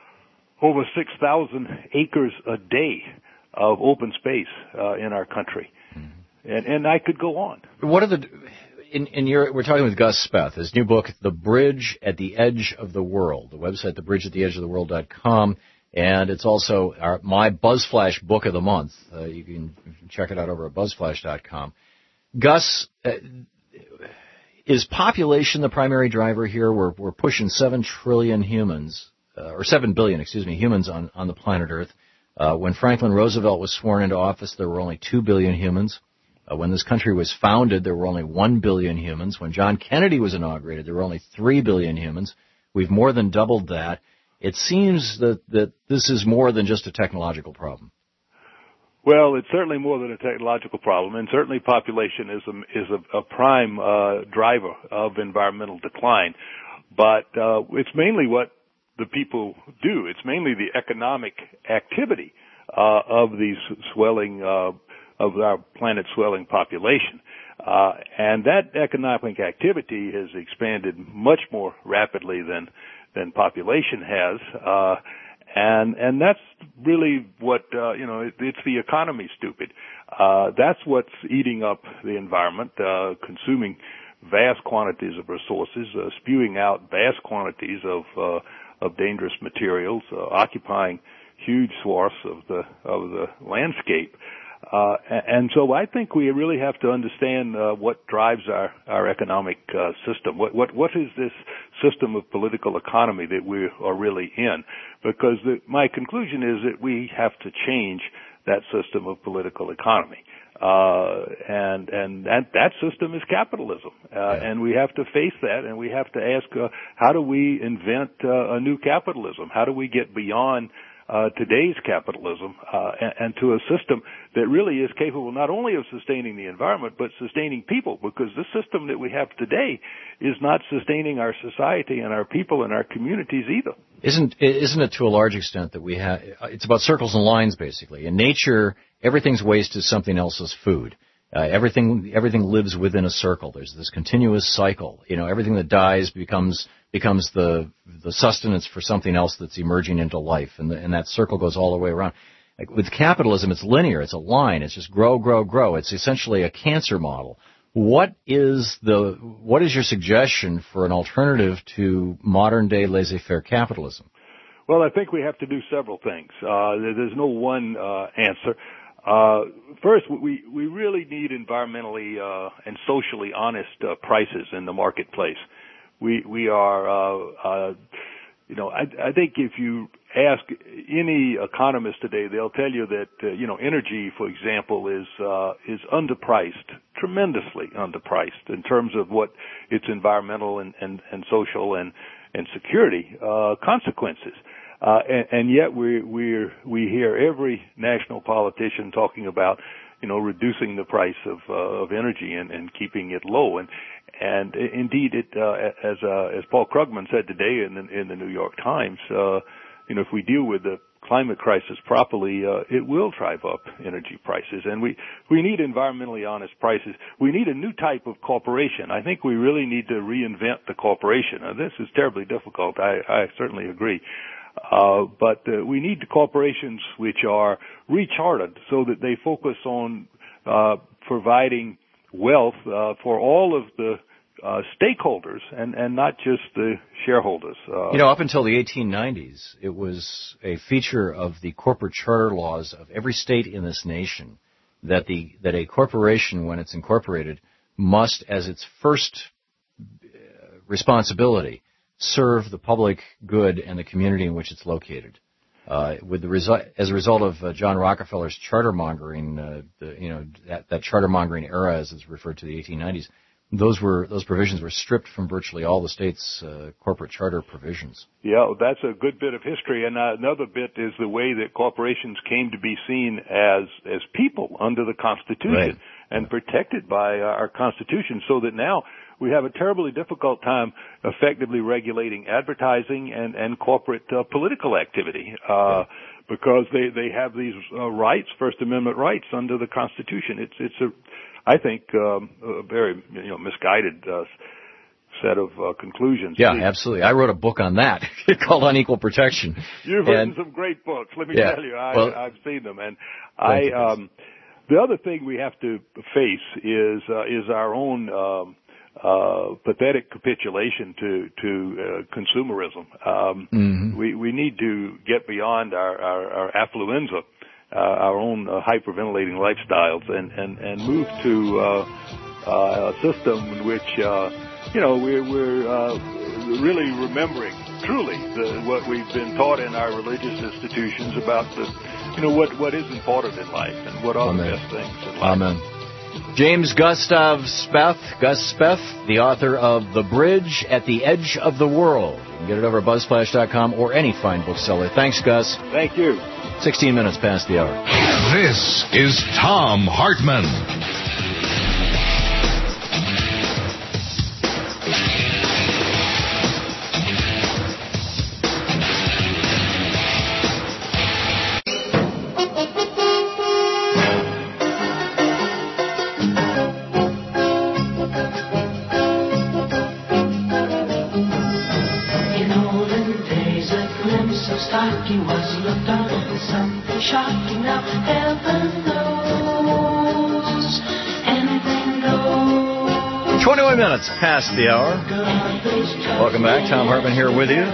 over six thousand acres a day of open space uh, in our country. Mm-hmm. And, and I could go on. What are the, in, in your, we're talking with Gus Speth, his new book, The Bridge at the Edge of the World, the website, the bridge at the edge of the world dot com. And it's also our, my BuzzFlash book of the month. Uh, you can check it out over at buzzflash dot com. Gus, uh, is population the primary driver here? We're, we're pushing seven trillion humans, uh, or seven billion, excuse me, humans on, on the planet Earth. Uh, when Franklin Roosevelt was sworn into office, there were only two billion humans. Uh, when this country was founded, there were only one billion humans. When John Kennedy was inaugurated, there were only three billion humans. We've more than doubled that. It seems that, that this is more than just a technological problem. Well, it's certainly more than a technological problem, and certainly population is a, is a, a prime uh, driver of environmental decline. But uh, it's mainly what the people do. It's mainly the economic activity uh, of these swelling, uh, of our planet's swelling population. Uh, and that economic activity has expanded much more rapidly than than population has, uh, and and that's really what uh, you know. It, it's the economy, stupid. Uh, that's what's eating up the environment, uh, consuming vast quantities of resources, uh, spewing out vast quantities of uh, of dangerous materials, uh, occupying huge swaths of the of the landscape. Uh, and so I think we really have to understand uh, what drives our, our economic uh, system. What, what, what is this system of political economy that we are really in? Because the, my conclusion is that we have to change that system of political economy. Uh, and, and that, that system is capitalism. Uh, yeah. And we have to face that, and we have to ask, uh, how do we invent uh, a new capitalism? How do we get beyond Uh, today's capitalism, uh, and, and to a system that really is capable not only of sustaining the environment, but sustaining people, because the system that we have today is not sustaining our society and our people and our communities either. Isn't, isn't it to a large extent that we have, it's about circles and lines basically. In nature, everything's waste is something else's food. Uh, everything, everything lives within a circle. There's this continuous cycle. You know, everything that dies becomes, becomes the, the sustenance for something else that's emerging into life. And, the, and that circle goes all the way around. Like with capitalism, it's linear. It's a line. It's just grow, grow, grow. It's essentially a cancer model. What is the, what is your suggestion for an alternative to modern day laissez-faire capitalism? Well, I think we have to do several things. Uh, there's no one, uh, answer. Uh, first, we, we really need environmentally, uh, and socially honest, uh, prices in the marketplace. We, we are, uh, uh, you know, I, I think if you ask any economist today, they'll tell you that, uh, you know, energy, for example, is, uh, is underpriced, tremendously underpriced in terms of what its environmental and, and, and social and, and security, uh, consequences. Uh, and, and yet we we we hear every national politician talking about, you know, reducing the price of uh, of energy and, and keeping it low. And and indeed, it uh, as uh, as Paul Krugman said today in the, in the New York Times, uh, you know, if we deal with the climate crisis properly, uh, it will drive up energy prices. And we we need environmentally honest prices. We need a new type of corporation. I think we really need to reinvent the corporation. Now, this is terribly difficult. I, I certainly agree. Uh, but uh, we need corporations which are recharted so that they focus on uh, providing wealth uh, for all of the uh, stakeholders and, and not just the shareholders. Uh, you know, up until the eighteen nineties, it was a feature of the corporate charter laws of every state in this nation that the that a corporation, when it's incorporated, must, as its first responsibility, serve the public good and the community in which it's located. Uh, with the result, as a result of uh, John Rockefeller's charter mongering, uh, the, you know, that, that charter mongering era, as it's referred to, the eighteen nineties, those were those provisions were stripped from virtually all the states' uh, corporate charter provisions. Yeah, that's a good bit of history, and uh, another bit is the way that corporations came to be seen as as people under the Constitution right. and protected by uh, our Constitution, so that now we have a terribly difficult time effectively regulating advertising and, and corporate uh, political activity uh, because they, they have these uh, rights, First Amendment rights under the Constitution. It's it's a, I think, um, a very you know misguided uh, set of uh, conclusions. Yeah, absolutely. I wrote a book on that called Unequal Protection. You've and, written some great books. Let me yeah, tell you, I, well, I've seen them, and I. Um, the other thing we have to face is uh, is our own. Um, Uh, pathetic capitulation to to uh, consumerism. Um, mm-hmm. We we need to get beyond our our, our affluenza, uh, our own uh, hyperventilating lifestyles, and and and move to uh, uh, a system in which uh, you know we're we're uh, really remembering truly the, what we've been taught in our religious institutions about the you know what what is important in life and what are Amen. the best things in life. Amen. James Gustav Speth, Gus Speth, the author of The Bridge at the Edge of the World. You can get it over at buzzsplash dot com or any fine bookseller. Thanks, Gus. Thank you. sixteen minutes past the hour. This is Thom Hartmann. Stocking was looked on as something shocking. Now heaven knows anything goes. twenty-one minutes past the hour. Welcome back. Thom Hartmann here with you.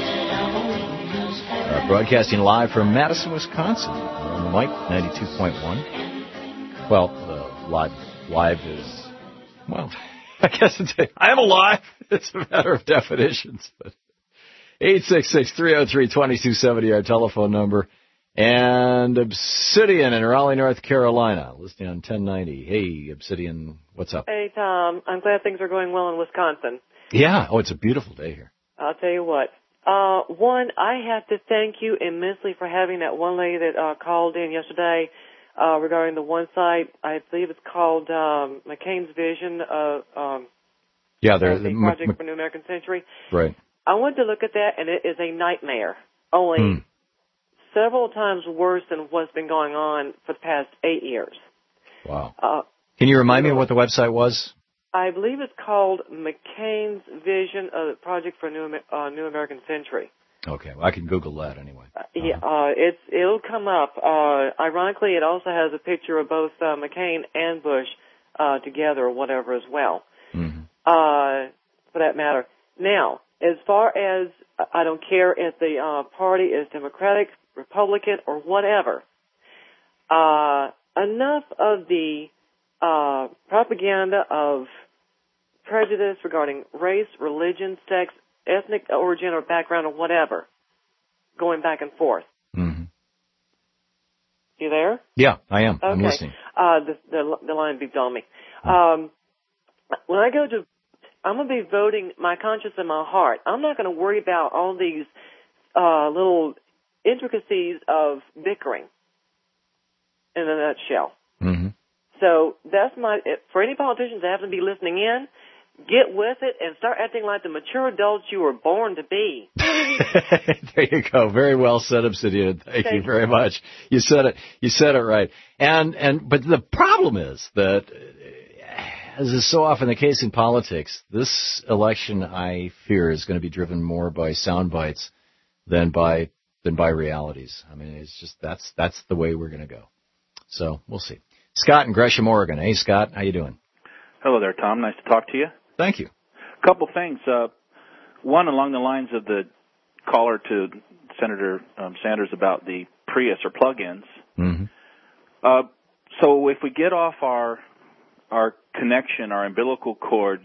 Uh, broadcasting live from Madison, Wisconsin. On the mic, ninety-two point one. Well, the live, live is, well, I guess it's, a, I am alive. It's a matter of definitions, but eight six six, three oh three, two two seven oh, our telephone number. And Obsidian in Raleigh, North Carolina, listening on ten ninety. Hey, Obsidian, what's up? Hey, Tom. I'm glad things are going well in Wisconsin. Yeah. Oh, it's a beautiful day here. I'll tell you what. Uh, one, I have to thank you immensely for having that one lady that uh, called in yesterday uh, regarding the one site. I believe it's called um, McCain's Vision of um, yeah, they're, the the Project M- for New American Century. Right. I went to look at that, and it is a nightmare. Only Hmm. several times worse than what's been going on for the past eight years. Wow. Uh, Can you remind me of what the website was? I believe it's called McCain's Vision of the Project for New uh, New American Century. Okay, well, I can Google that anyway. Uh, yeah, uh, it's it'll come up. Uh, ironically, it also has a picture of both uh, McCain and Bush uh, together, or whatever, as well. Mm-hmm. Uh, for that matter. Now, as far as I don't care if the uh, party is Democratic, Republican, or whatever. Uh, enough of the uh, propaganda of prejudice regarding race, religion, sex, ethnic origin, or background, or whatever, going back and forth. Mm-hmm. You there? Yeah, I am. Okay. I'm listening. Uh, the, the, the line beeped on me. Um, when I go to, I'm going to be voting my conscience and my heart. I'm not going to worry about all these uh, little intricacies of bickering in a nutshell. Mm-hmm. So that's my, for any politicians that happen to be listening in, get with it and start acting like the mature adults you were born to be. There you go. Very well said, Obsidian. Thank, Thank you very much. You said it. You said it right. And and but the problem is that, as is so often the case in politics, this election, I fear, is going to be driven more by sound bites than by than by realities. I mean, it's just that's that's the way we're going to go. So we'll see. Scott in Gresham, Oregon. Hey, Scott, how you doing? Hello there, Tom. Nice to talk to you. Thank you. A couple things. Uh, one, along the lines of the caller to Senator um, Sanders about the Prius or plug-ins. Mm-hmm. Uh, so if we get off our our connection, our umbilical cord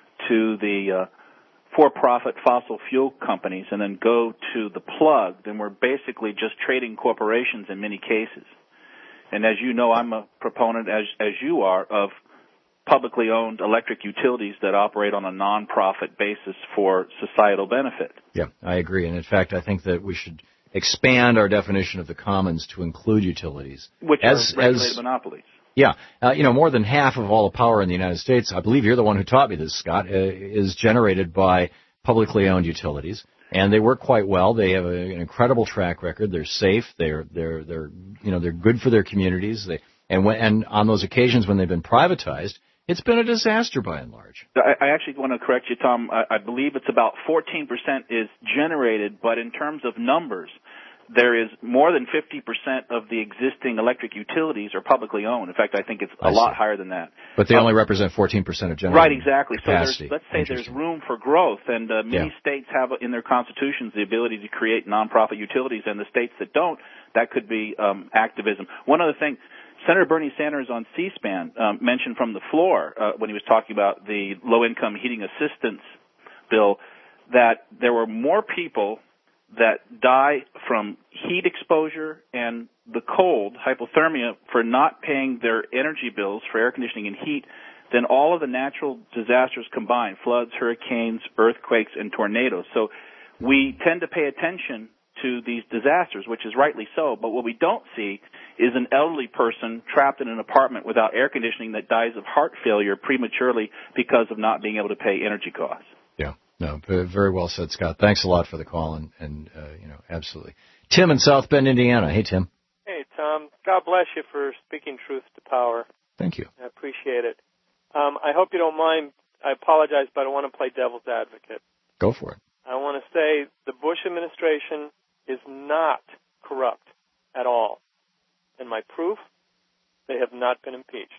to the uh, for-profit fossil fuel companies and then go to the plug, then we're basically just trading corporations in many cases. And as you know, I'm a proponent, as as you are, of publicly owned electric utilities that operate on a non-profit basis for societal benefit. Yeah, I agree. And in fact, I think that we should expand our definition of the commons to include utilities. Which as, are regulated as, monopolies. Yeah. Uh, you know, more than half of all the power in the United States, I believe you're the one who taught me this, Scott, uh, is generated by publicly owned utilities. And they work quite well. They have a, an incredible track record. They're safe. They're, they're, they're, you know, they're good for their communities. They, and when, and on those occasions when they've been privatized, it's been a disaster by and large. I, I actually want to correct you, Tom. I, I believe it's about fourteen percent is generated, but in terms of numbers, there is more than fifty percent of the existing electric utilities are publicly owned. In fact, I think it's a I lot see. higher than that. But they um, only represent fourteen percent of general Right, exactly. capacity. So there's, let's say there's room for growth, and uh, many Yeah. states have in their constitutions the ability to create nonprofit utilities, and the states that don't, that could be um, activism. One other thing, Senator Bernie Sanders on C-SPAN um, mentioned from the floor uh, when he was talking about the low-income heating assistance bill that there were more people that die from heat exposure and the cold, hypothermia, for not paying their energy bills for air conditioning and heat than all of the natural disasters combined, floods, hurricanes, earthquakes, and tornadoes. So we tend to pay attention to these disasters, which is rightly so, but what we don't see is an elderly person trapped in an apartment without air conditioning that dies of heart failure prematurely because of not being able to pay energy costs. Yeah, no, very well said, Scott. Thanks a lot for the call, and, and uh, you know, absolutely. Tim in South Bend, Indiana. Hey, Tim. Hey, Tom. God bless you for speaking truth to power. Thank you. I appreciate it. Um, I hope you don't mind. I apologize, but I want to play devil's advocate. Go for it. I want to say the Bush administration is not corrupt at all. And my proof, they have not been impeached.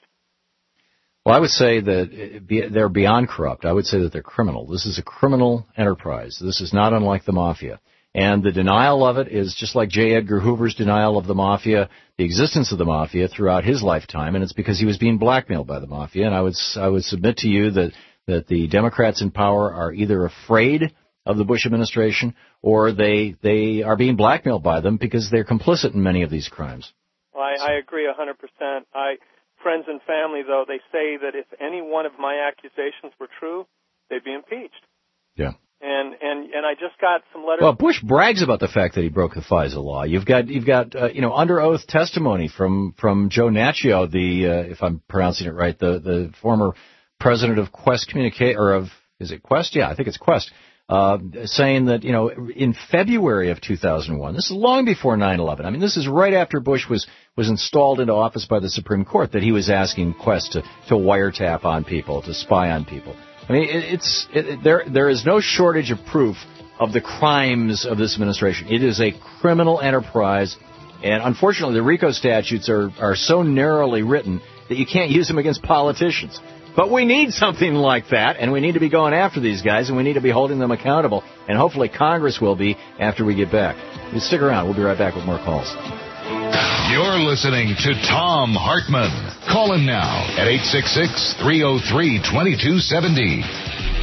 Well, I would say that they're beyond corrupt. I would say that they're criminal. This is a criminal enterprise. This is not unlike the mafia. And the denial of it is just like J. Edgar Hoover's denial of the mafia, the existence of the mafia throughout his lifetime, and it's because he was being blackmailed by the mafia. And I would I would submit to you that, that the Democrats in power are either afraid of the Bush administration, or they they are being blackmailed by them because they're complicit in many of these crimes. Well, I, I agree one hundred percent. I, friends and family, though, they say that if any one of my accusations were true, they'd be impeached. Yeah. And and and I just got some letters. Well, Bush brags about the fact that he broke the FISA law. You've got you've got uh, you know under oath testimony from from Joe Naccio, the uh, if I'm pronouncing it right, the the former president of Quest Communicate or of is it Quest? Yeah, I think it's Quest. Uh, saying that, you know, in February of two thousand one, this is long before nine eleven. I mean, this is right after Bush was, was installed into office by the Supreme Court, that he was asking Quest to, to wiretap on people, to spy on people. I mean, it, it's, it, it, there, there is no shortage of proof of the crimes of this administration. It is a criminal enterprise, and unfortunately the RICO statutes are, are so narrowly written that you can't use them against politicians. But we need something like that, and we need to be going after these guys, and we need to be holding them accountable, and hopefully Congress will be after we get back. You stick around. We'll be right back with more calls. You're listening to Thom Hartmann. Call him now at eight six six, three oh three, two two seven oh.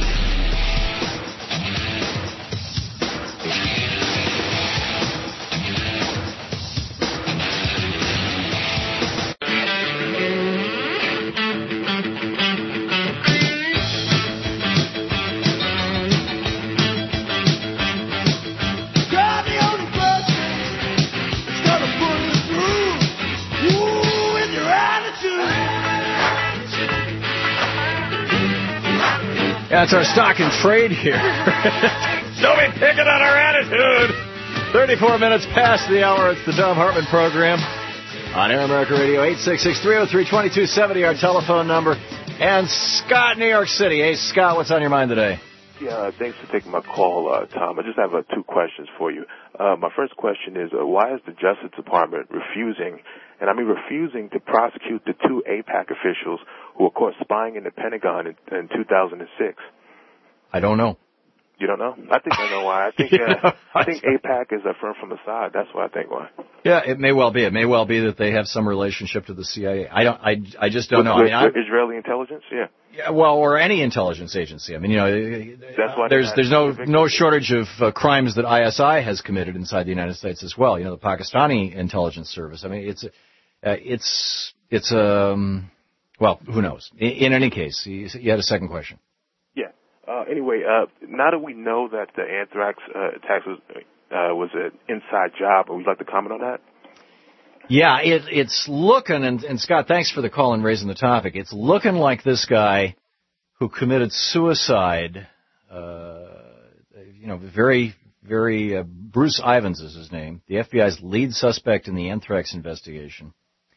That's our stock and trade here. Don't be picking on our attitude. thirty-four minutes past the hour. It's the Thom Hartmann Program on Air America Radio. eight six six, three oh three, two two seven oh, our telephone number. And Scott, New York City. Hey, Scott, what's on your mind today? Yeah, uh, thanks for taking my call, uh, Tom. I just have uh, two questions for you. Uh, my first question is, uh, why is the Justice Department refusing, and I mean refusing, to prosecute the two AIPAC officials who were caught spying in the Pentagon in, in two thousand six? I don't know. You don't know? I think I know why. I think uh, I think AIPAC is a firm from Assad. That's what I think why. Yeah, it may well be. It may well be that they have some relationship to the C I A. I don't. I, I just don't with, know. With, I mean, with Israeli intelligence, yeah. Yeah, well, or any intelligence agency. I mean, you know, That's why there's there's no no shortage of uh, crimes that I S I has committed inside the United States as well. You know, the Pakistani intelligence service. I mean, it's uh, it's it's um well, who knows? In, in any case, you, you had a second question. Yeah. Uh, anyway, uh, now that we know that the anthrax uh, attacks was, uh, was an inside job, would you like to comment on that? Yeah, it, it's looking, and, and Scott, thanks for the call and raising the topic. It's looking like this guy who committed suicide, uh, you know, very, very, uh, Bruce Ivins is his name, the F B I's lead suspect in the anthrax investigation.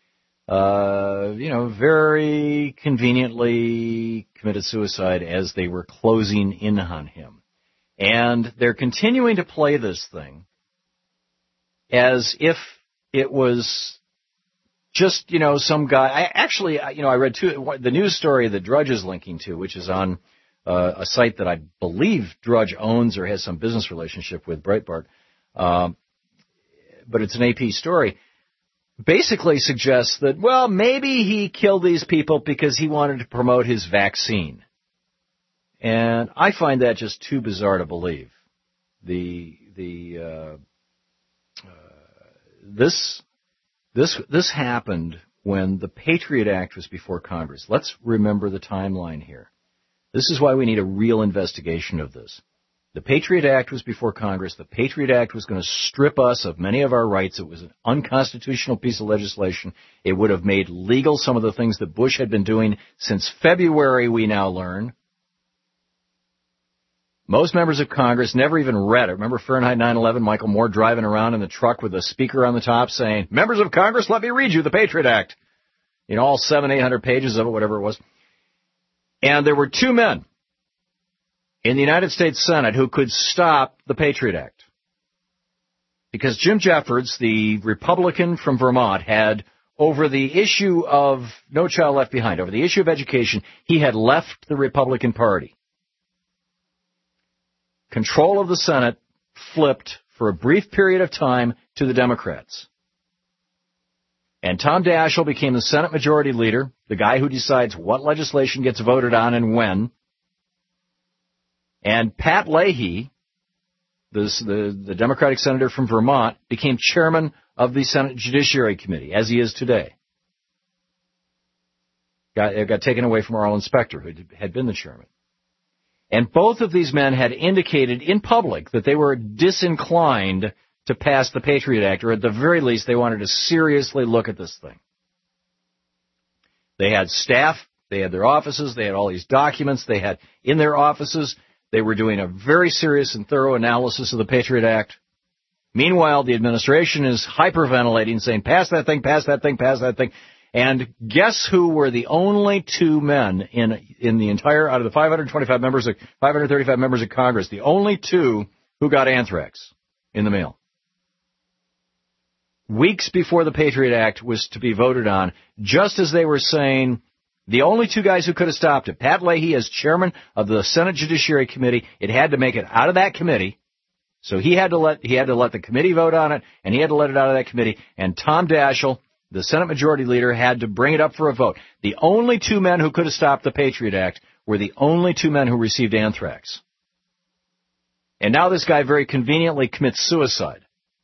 Uh, you know, very conveniently committed suicide as they were closing in on him. And they're continuing to play this thing as if it was just, you know, some guy. I actually, you know, I read two, the news story that Drudge is linking to, which is on uh, a site that I believe Drudge owns or has some business relationship with, Breitbart. Um, but it's an A P story. Basically suggests that, well, maybe he killed these people because he wanted to promote his vaccine. And I find that just too bizarre to believe. The, the, uh, uh, this, this, this happened when the Patriot Act was before Congress. Let's remember the timeline here. This is why we need a real investigation of this. The Patriot Act was before Congress. The Patriot Act was going to strip us of many of our rights. It was an unconstitutional piece of legislation. It would have made legal some of the things that Bush had been doing since February, we now learn. Most members of Congress never even read it. Remember Fahrenheit nine eleven, Michael Moore driving around in the truck with a speaker on the top saying, members of Congress, let me read you the Patriot Act. You know, all seven, eight hundred pages of it, whatever it was. And there were two men in the United States Senate who could stop the Patriot Act. Because Jim Jeffords, the Republican from Vermont, had, over the issue of No Child Left Behind, over the issue of education, he had left the Republican Party. Control of the Senate flipped for a brief period of time to the Democrats. And Tom Daschle became the Senate Majority Leader, the guy who decides what legislation gets voted on and when. And Pat Leahy this, the, the Democratic senator from Vermont, became chairman of the Senate Judiciary Committee, as he is today. Got, it got taken away from Arlen Specter, who had been the chairman. And both of these men had indicated in public that they were disinclined to pass the Patriot Act, or at the very least, they wanted to seriously look at this thing. They had staff, they had their offices, they had all these documents, they had in their offices, they were doing a very serious and thorough analysis of the Patriot Act. Meanwhile, the administration is hyperventilating, saying, pass that thing, pass that thing, pass that thing. And guess who were the only two men in in the entire, out of the five hundred twenty-five members, of, five hundred thirty-five members of Congress, the only two who got anthrax in the mail? Weeks before the Patriot Act was to be voted on, just as they were saying, the only two guys who could have stopped it, Pat Leahy as chairman of the Senate Judiciary Committee, it had to make it out of that committee. So he had to let he had to let the committee vote on it, and he had to let it out of that committee. And Tom Daschle, the Senate Majority Leader, had to bring it up for a vote. The only two men who could have stopped the Patriot Act were the only two men who received anthrax. And now this guy very conveniently commits suicide.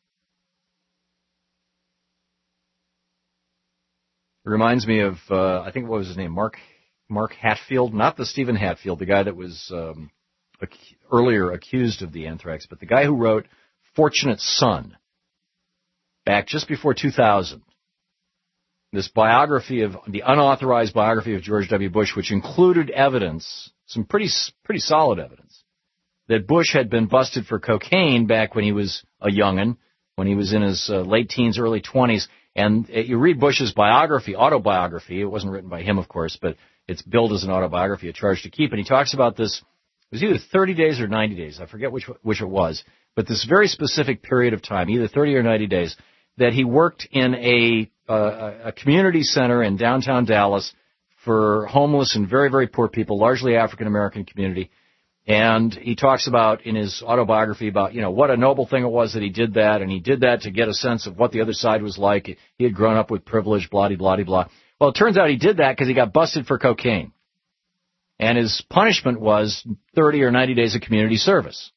It reminds me of, uh, I think, what was his name, Mark Mark Hatfield, not the Stephen Hatfield, the guy that was um, ac- earlier accused of the anthrax, but the guy who wrote Fortunate Son back just before two thousand. This biography of, the unauthorized biography of George W. Bush, which included evidence, some pretty pretty solid evidence, that Bush had been busted for cocaine back when he was a young'un, when he was in his uh, late teens, early twenties. And uh, you read Bush's biography, autobiography. It wasn't written by him, of course, but it's billed as an autobiography, A Charge to Keep. And he talks about this, it was either thirty days or ninety days. I forget which which it was. But this very specific period of time, either thirty or ninety days, that he worked in a uh, a community center in downtown Dallas for homeless and very, very poor people, largely African-American community. And he talks about in his autobiography about, you know, what a noble thing it was that he did that, and he did that to get a sense of what the other side was like. He had grown up with privilege, blah-de-blah-de-blah. Well, it turns out he did that because he got busted for cocaine. And his punishment was thirty or ninety days of community service.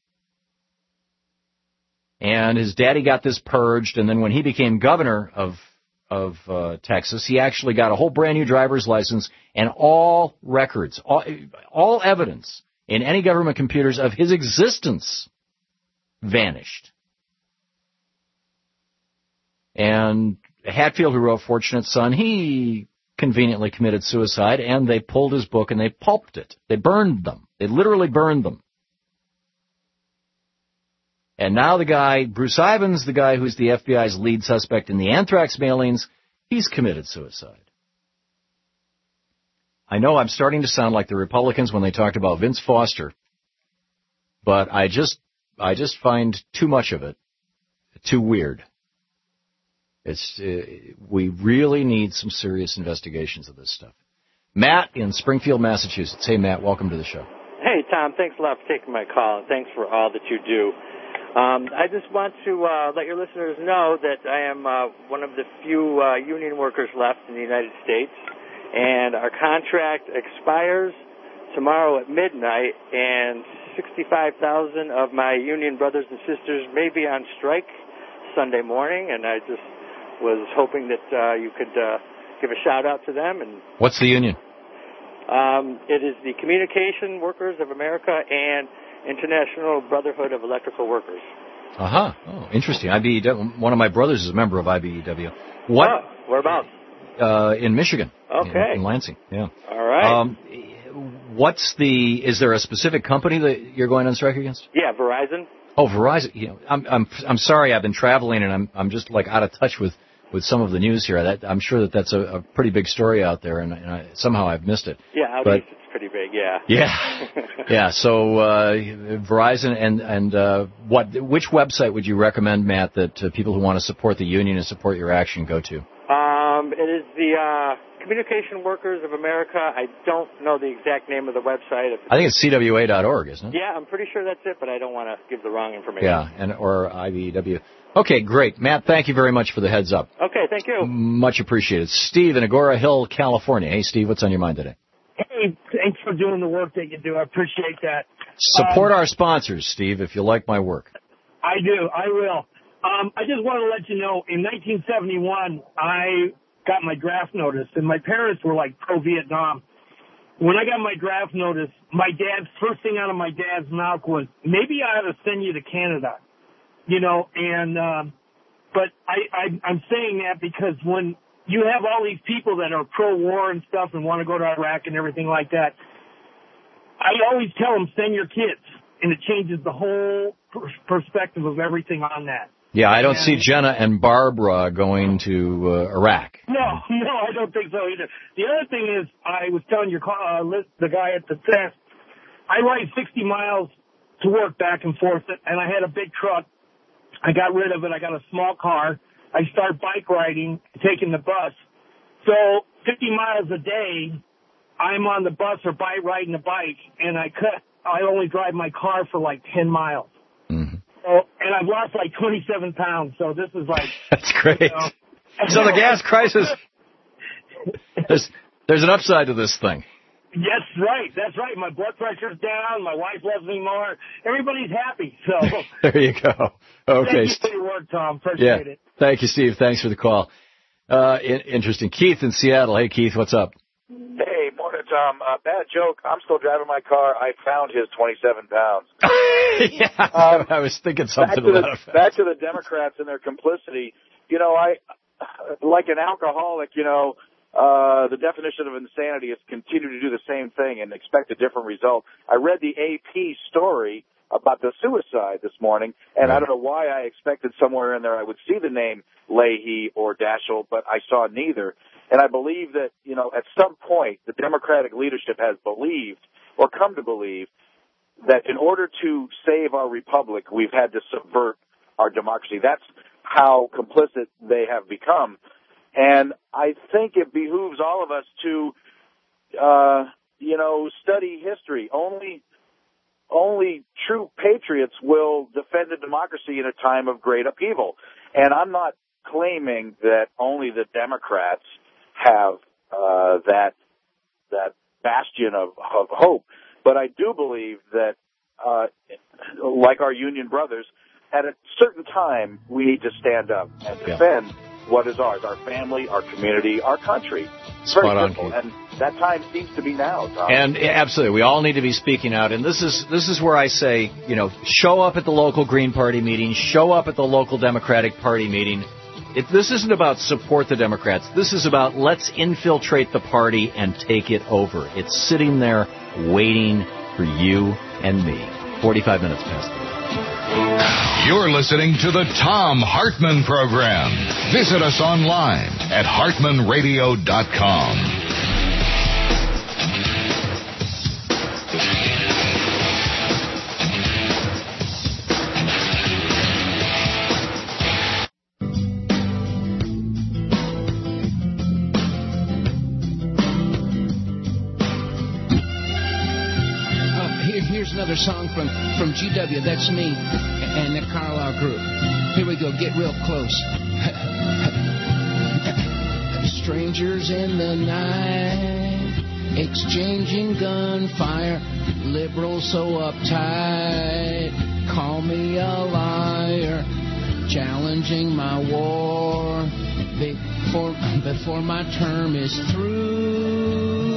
And his daddy got this purged, and then when he became governor of of uh, Texas, he actually got a whole brand new driver's license, and all records, all, all evidence in any government computers of his existence vanished. And Hatfield, who wrote Fortunate Son, he conveniently committed suicide, and they pulled his book and they pulped it. They burned them. They literally burned them. And now the guy, Bruce Ivins, the guy who's the F B I's lead suspect in the anthrax mailings, he's committed suicide. I know I'm starting to sound like the Republicans when they talked about Vince Foster, but I just I just find too much of it too weird. It's uh, we really need some serious investigations of this stuff. Matt in Springfield, Massachusetts. Hey, Matt, welcome to the show. Hey, Tom, thanks a lot for taking my call, and thanks for all that you do. Um, I just want to uh, let your listeners know that I am uh, one of the few uh, union workers left in the United States, and our contract expires tomorrow at midnight, and sixty-five thousand of my union brothers and sisters may be on strike Sunday morning, and I just was hoping that uh, you could uh, give a shout-out to them. And what's the union? Um, it is the Communication Workers of America and International Brotherhood of Electrical Workers. Uh-huh. Oh, interesting. I B E W. One of my brothers is a member of I B E W. What? Oh, whereabouts? Uh, in Michigan. Okay. In, in Lansing, yeah. All right. Um, what's the, is there a specific company that you're going on strike against? Yeah, Verizon. Oh, Verizon. You know, I'm, I'm, I'm sorry, I've been traveling and I'm, I'm just like out of touch with, with some of the news here. That, I'm sure that that's a, a pretty big story out there, and, and I, somehow I've missed it. Yeah, out but, east it's pretty big, yeah. Yeah. Yeah, so uh, Verizon and, and uh, what, which website would you recommend, Matt, that uh, people who want to support the union and support your action go to? Um, it is the uh, Communication Workers of America. I don't know the exact name of the website. I think it's C W A dot org, isn't it? Yeah, I'm pretty sure that's it, but I don't want to give the wrong information. Yeah, and or I B E W. Okay, great. Matt, thank you very much for the heads up. Okay, thank you. Much appreciated. Steve in Agora Hill, California. Hey, Steve, what's on your mind today? Hey, thanks for doing the work that you do. I appreciate that. Support Um, our sponsors, Steve, if you like my work. I do. I will. Um, I just want to let you know, in nineteen seventy-one, I got my draft notice, and my parents were like pro-Vietnam. When I got my draft notice, my dad's first thing out of my dad's mouth was, maybe I ought to send you to Canada. You know, and, um, but I, I, I'm saying that because when you have all these people that are pro-war and stuff and want to go to Iraq and everything like that, I always tell them, send your kids. And it changes the whole pers- perspective of everything on that. Yeah, I don't And- see Jenna and Barbara going to uh, Iraq. No, no, I don't think so either. The other thing is, I was telling your co- uh, list, the guy at the test, I ride sixty miles to work back and forth, and I had a big truck. I got rid of it. I got a small car. I start bike riding, taking the bus. So fifty miles a day, I'm on the bus or bike riding the bike, and I cut. I only drive my car for like ten miles. Mm-hmm. So, and I've lost like twenty-seven pounds. So this is like That's great. You know, So the gas crisis, there's, there's an upside to this thing. Yes, right. That's right. My blood pressure's down. My wife loves me more. Everybody's happy. So There you go. Okay. thank you for your work, Tom. Appreciate Yeah. it. Thank you, Steve. Thanks for the call. Uh, in- interesting. Keith in Seattle. Hey, Keith, what's up? Hey, morning, Tom. Uh, bad joke. I'm still driving my car. I found his twenty-seven pounds. yeah, um, I was thinking something back to to the, that effect. Back to the Democrats and their complicity. You know, I like an alcoholic. You know, uh, the definition of insanity is continue to do the same thing and expect a different result. I read the A P story about the suicide this morning, and right. I don't know why I expected somewhere in there I would see the name Leahy or Daschle, but I saw neither. And I believe that, you know, at some point the Democratic leadership has believed or come to believe that in order to save our republic, we've had to subvert our democracy. That's how complicit they have become. And I think it behooves all of us to, uh, you know, study history. Only, only true patriots will defend a democracy in a time of great upheaval. And I'm not claiming that only the Democrats have uh, that that bastion of, of hope, but I do believe that, uh, like our union brothers, at a certain time we need to stand up and defend yeah. what is ours, our family, our community, our country. It's very Spot simple, on, and that time seems to be now, Tom. And absolutely, we all need to be speaking out. And this is this is where I say, you know, show up at the local Green Party meeting, show up at the local Democratic Party meeting. It, this isn't about support the Democrats. This is about let's infiltrate the party and take it over. It's sitting there waiting for you and me. forty-five minutes past the hour. You're listening to the Thom Hartmann Program. Visit us online at hartmann radio dot com. Here's another song from, from G W. That's me and the Carlisle group. Here we go. Get real close. Strangers in the night, exchanging gunfire. Liberals so uptight, call me a liar. Challenging my war before, before my term is through.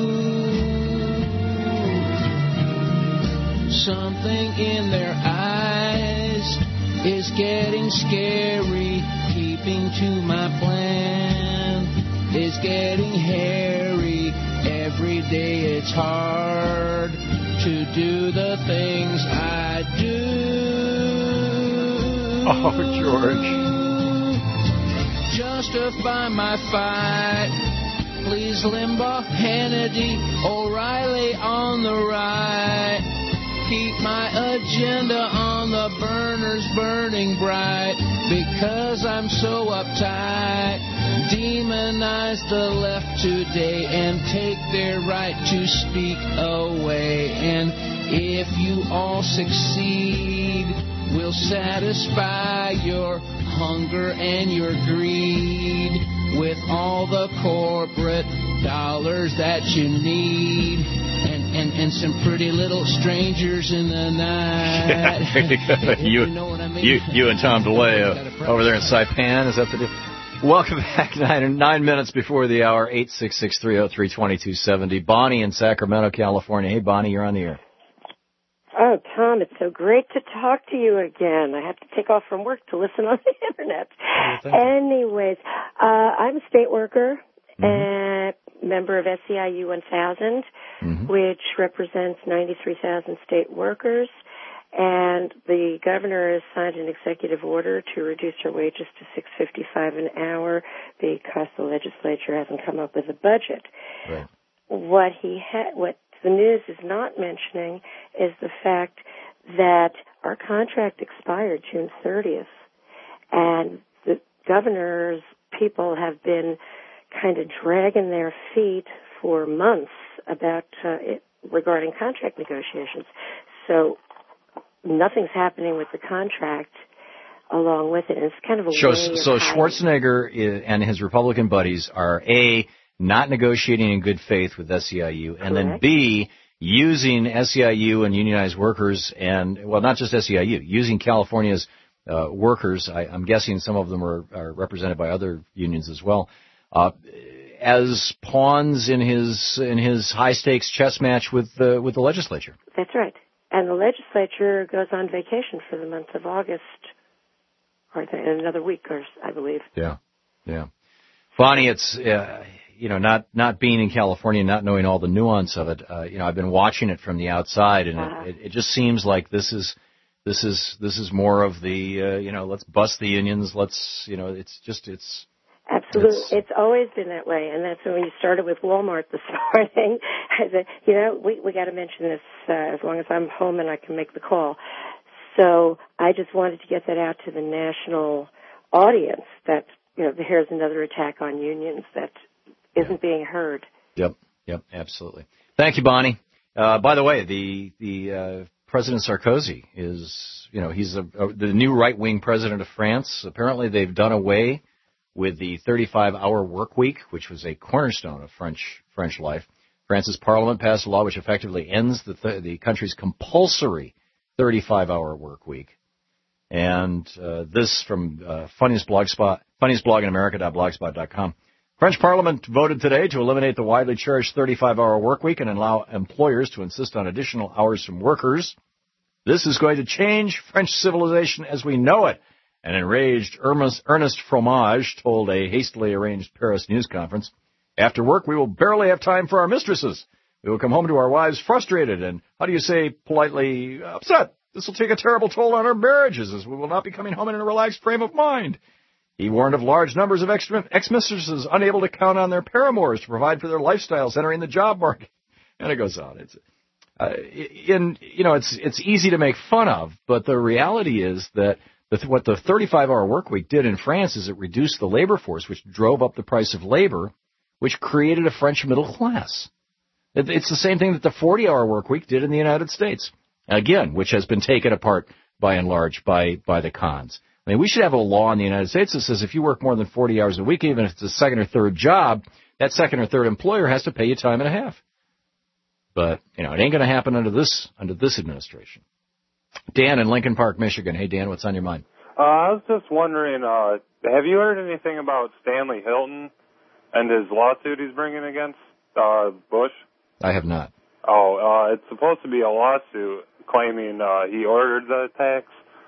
Something in their eyes is getting scary. Keeping to my plan is getting hairy. Every day it's hard to do the things I do. Oh, George. Justify my fight. Please, Limbaugh, Hannity, O'Reilly on the right. Keep my agenda on the burners burning bright. Because I'm so uptight, demonize the left today and take their right to speak away. And if you all succeed, we'll satisfy your hunger and your greed with all the corporate dollars that you need. And and, and some pretty little strangers in the night. Yeah, there you go. you, you know what I mean? You, you and Tom DeLay uh, over there in Saipan. Is that the deal? Welcome back. Nine, nine minutes before the hour. eight six six, three oh three, two two seven oh. Bonnie in Sacramento, California. Hey, Bonnie, you're on the air. Oh, Tom, it's so great to talk to you again. I have to take off from work to listen on the Internet. Oh, Anyways, uh, I'm a state worker, mm-hmm. and member of S E I U one thousand, mm-hmm. which represents ninety-three thousand state workers. And the governor has signed an executive order to reduce her wages to six fifty-five an hour because the legislature hasn't come up with a budget. Right. What he ha- what the news is not mentioning is the fact that our contract expired June thirtieth, and the governor's people have been kind of dragging their feet for months about uh, it, regarding contract negotiations. So nothing's happening with the contract along with it. And it's kind of a so, way so of Schwarzenegger is, and his Republican buddies are A, not negotiating in good faith with S E I U, and then B, using S E I U and unionized workers and, well, not just S E I U, using California's uh, workers, I, I'm guessing some of them are, are represented by other unions as well, uh, as pawns in his in his high-stakes chess match with the, with the legislature. That's right. And the legislature goes on vacation for the month of August, or in another week, or I believe. Yeah, yeah. Bonnie, it's uh, you know not not being in California, not knowing all the nuance of it. Uh, you know, I've been watching it from the outside, and uh-huh. it, it just seems like this is this is this is more of the uh, you know let's bust the unions. Let's you know it's just it's. Absolutely. It's, it's always been that way, and that's when you started with Walmart this morning. I said, you know, we we got to mention this uh, as long as I'm home and I can make the call. So I just wanted to get that out to the national audience that, you know, here's another attack on unions that isn't yeah. being heard. Yep, yep, absolutely. Thank you, Bonnie. Uh, by the way, the the uh, President Sarkozy is, you know, he's a, a, the new right-wing president of France. Apparently they've done away with the thirty-five hour work week, which was a cornerstone of French French life. France's parliament passed a law which effectively ends the th- the country's compulsory thirty-five hour work week. And uh, this from uh, funniest blog spot, funniest blog in America dot blogspot dot com. French Parliament voted today to eliminate the widely cherished thirty-five hour work week and allow employers to insist on additional hours from workers. This is going to change French civilization as we know it. An enraged Ernest Fromage told a hastily arranged Paris news conference, after work, we will barely have time for our mistresses. We will come home to our wives frustrated and, how do you say, politely upset. This will take a terrible toll on our marriages, as we will not be coming home in a relaxed frame of mind. He warned of large numbers of ex-mistresses unable to count on their paramours to provide for their lifestyles entering the job market. And it goes on. It's, uh, in, you know, it's, it's easy to make fun of, but the reality is that what the thirty-five hour work week did in France is it reduced the labor force, which drove up the price of labor, which created a French middle class. It's the same thing that the forty hour work week did in the United States, again, which has been taken apart by and large by, by the cons. I mean, we should have a law in the United States that says if you work more than forty hours a week, even if it's a second or third job, that second or third employer has to pay you time and a half. But, you know, it ain't going to happen under this under this administration. Dan in Lincoln Park, Michigan. Hey, Dan, what's on your mind? Uh, I was just wondering, uh, have you heard anything about Stanley Hilton and his lawsuit he's bringing against uh, Bush? I have not. Oh, uh, it's supposed to be a lawsuit claiming uh, he ordered the attacks.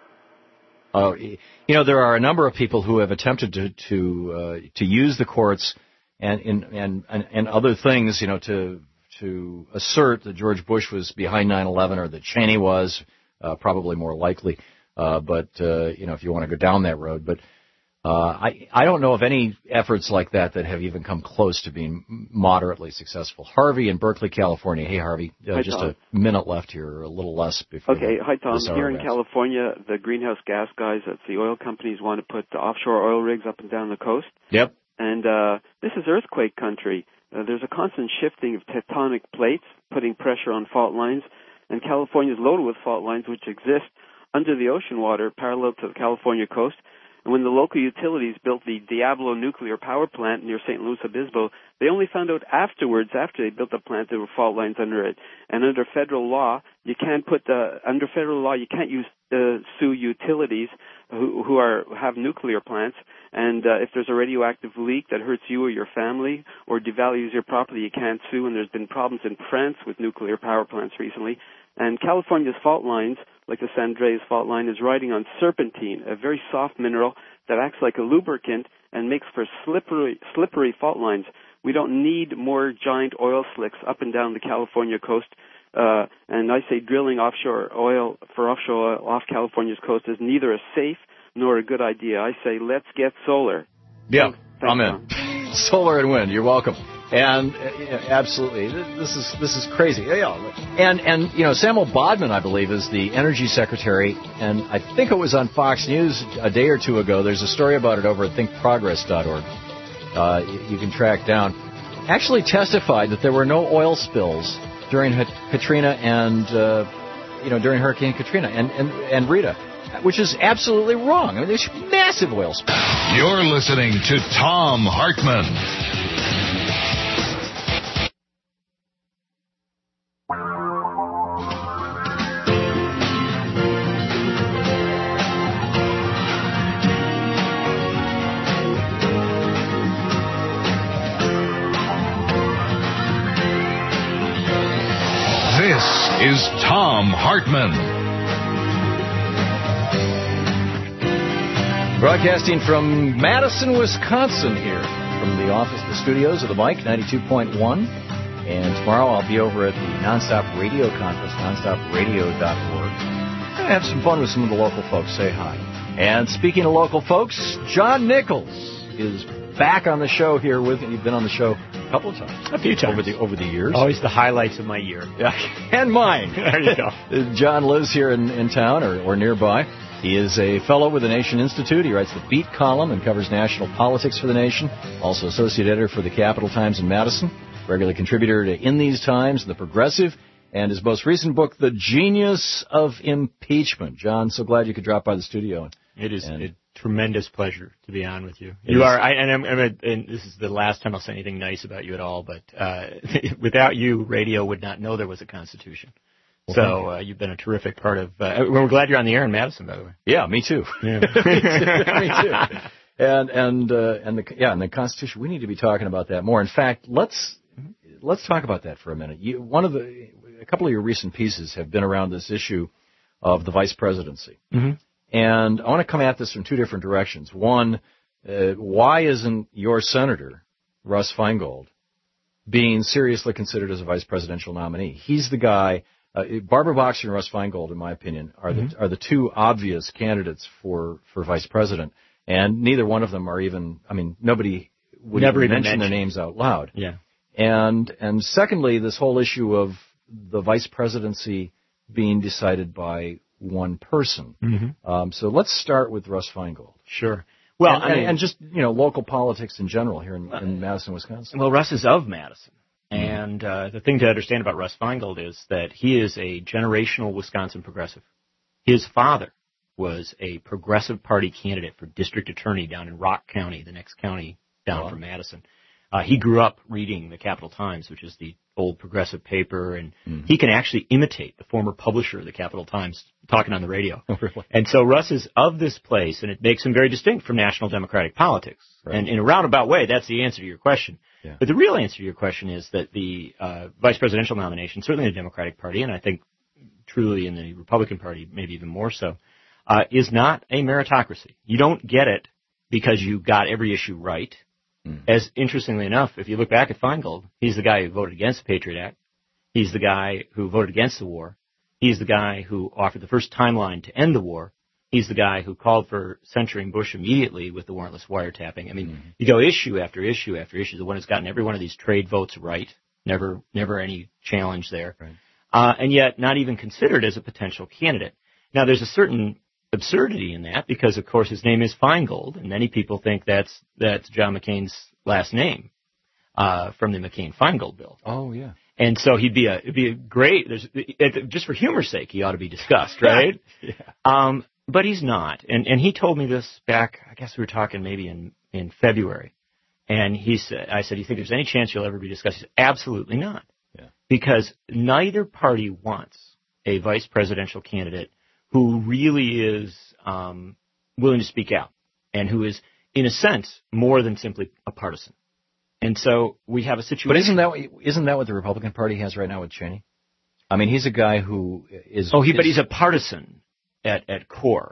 Oh, you know, there are a number of people who have attempted to to uh, to use the courts and, and and and other things, you know, to to assert that George Bush was behind nine eleven or that Cheney was. Uh, probably more likely, uh, but, uh, you know, if you want to go down that road. But uh, I, I don't know of any efforts like that that have even come close to being moderately successful. Harvey in Berkeley, California. Hey, Harvey, uh, hi, just Tom. a minute left here, or a little less before. Okay, the, hi, Tom. Here in wraps. California, the greenhouse gas guys at the oil companies want to put the offshore oil rigs up and down the coast. Yep. And uh, this is earthquake country. Uh, there's a constant shifting of tectonic plates, putting pressure on fault lines. And California is loaded with fault lines which exist under the ocean water parallel to the California coast. And when the local utilities built the Diablo nuclear power plant near Saint Louis Obispo, they only found out afterwards, after they built the plant, there were fault lines under it. And under federal law, you can't put the under federal law you can't use uh, sue utilities who who are have nuclear plants. And uh, if there's a radioactive leak that hurts you or your family or devalues your property, you can't sue. And there's been problems in France with nuclear power plants recently. And California's fault lines, like the San Andreas fault line, is riding on serpentine, a very soft mineral that acts like a lubricant and makes for slippery, slippery fault lines. We don't need more giant oil slicks up and down the California coast. Uh, and I say drilling offshore oil for offshore oil off California's coast is neither a safe nor a good idea. I say let's get solar. Yeah, Thanks, I'm in. Tom. Solar and wind. You're welcome. And uh, absolutely, this is this is crazy. Yeah, and and you know, Samuel Bodman, I believe, is the energy secretary, and I think it was on Fox News a day or two ago. There's a story about it over at think progress dot org. Uh, you, you can track down. Actually, testified that there were no oil spills during Katrina and uh, you know during Hurricane Katrina and, and and Rita, which is absolutely wrong. I mean, there's massive oil spills. You're listening to Thom Hartmann. This is Thom Hartmann. Broadcasting from Madison, Wisconsin here, from the office, the studios of the Mike, ninety-two point one. And tomorrow I'll be over at the Nonstop Radio Conference, nonstop radio dot org. I'm going to have some fun with some of the local folks. Say hi. And speaking of local folks, John Nichols is back on the show here with, and you've been on the show a couple of times. A few times. Over the, over the years. Always the highlights of my year. Yeah, and mine. There you go. John lives here in, in town or, or nearby. He is a fellow with the Nation Institute. He writes the Beat column and covers national politics for the Nation. Also associate editor for the Capital Times in Madison. Regular contributor to In These Times, The Progressive, and his most recent book, The Genius of Impeachment. John, so glad you could drop by the studio. It is a tremendous pleasure to be on with you. It You is. are, I, and, I'm, I'm a, and this is the last time I'll say anything nice about you at all, but uh, without you, radio would not know there was a Constitution. Well, so uh, you've been a terrific part of. Uh, we're glad you're on the air in Madison, by the way. Yeah, me too. Yeah. me too. Me too. And and uh, and the yeah, and the Constitution. We need to be talking about that more. In fact, let's let's talk about that for a minute. You, one of the a couple of your recent pieces have been around this issue of the vice presidency, mm-hmm. and I want to come at this from two different directions. One, uh, why isn't your senator Russ Feingold being seriously considered as a vice presidential nominee? He's the guy. Uh, Barbara Boxer and Russ Feingold, in my opinion, are the Mm-hmm. are the two obvious candidates for, for vice president, and neither one of them are even. I mean, nobody would Never even even mention their mentioned. names out loud. Yeah. And and secondly, this whole issue of the vice presidency being decided by one person. Mm-hmm. Um, so let's start with Russ Feingold. Sure. Well, and, I mean, and, and just you know local politics in general here in, in Madison, Wisconsin. Well, Russ is of Madison. And uh, the thing to understand about Russ Feingold is that he is a generational Wisconsin progressive. His father was a Progressive Party candidate for district attorney down in Rock County, the next county down Wow. from Madison. Uh, he grew up reading the Capital Times, which is the old progressive paper, and Mm. he can actually imitate the former publisher of the Capital Times talking on the radio. Oh, really? And so Russ is of this place, and it makes him very distinct from national Democratic politics. Right. And in a roundabout way, that's the answer to your question. Yeah. But the real answer to your question is that the uh, vice presidential nomination, certainly in the Democratic Party, and I think truly in the Republican Party, maybe even more so, uh, is not a meritocracy. You don't get it because you got every issue right. Mm. As interestingly enough, if you look back at Feingold, he's the guy who voted against the Patriot Act. He's the guy who voted against the war. He's the guy who offered the first timeline to end the war. He's the guy who called for censuring Bush immediately with the warrantless wiretapping. I mean, Mm-hmm. you go issue after issue after issue. The one who's gotten every one of these trade votes right. Never, never any challenge there. Right. Uh, and yet not even considered as a potential candidate. Now, there's a certain absurdity in that because, of course, his name is Feingold, and many people think that's that's John McCain's last name uh, from the McCain-Feingold bill. Oh yeah. And so he'd be a it'd be a great. There's it, just for humor's sake, he ought to be discussed, right? Yeah. Um, but he's not. And and he told me this back, I guess we were talking maybe in, in February. And he said, I said, "You think there's any chance you'll ever be discussed?" He said, "Absolutely not." Yeah. Because neither party wants a vice presidential candidate who really is um, willing to speak out and who is, in a sense, more than simply a partisan. And so we have a situation. But isn't that isn't that what the Republican Party has right now with Cheney? I mean, he's a guy who is. Oh, he, is, but he's a partisan at at core.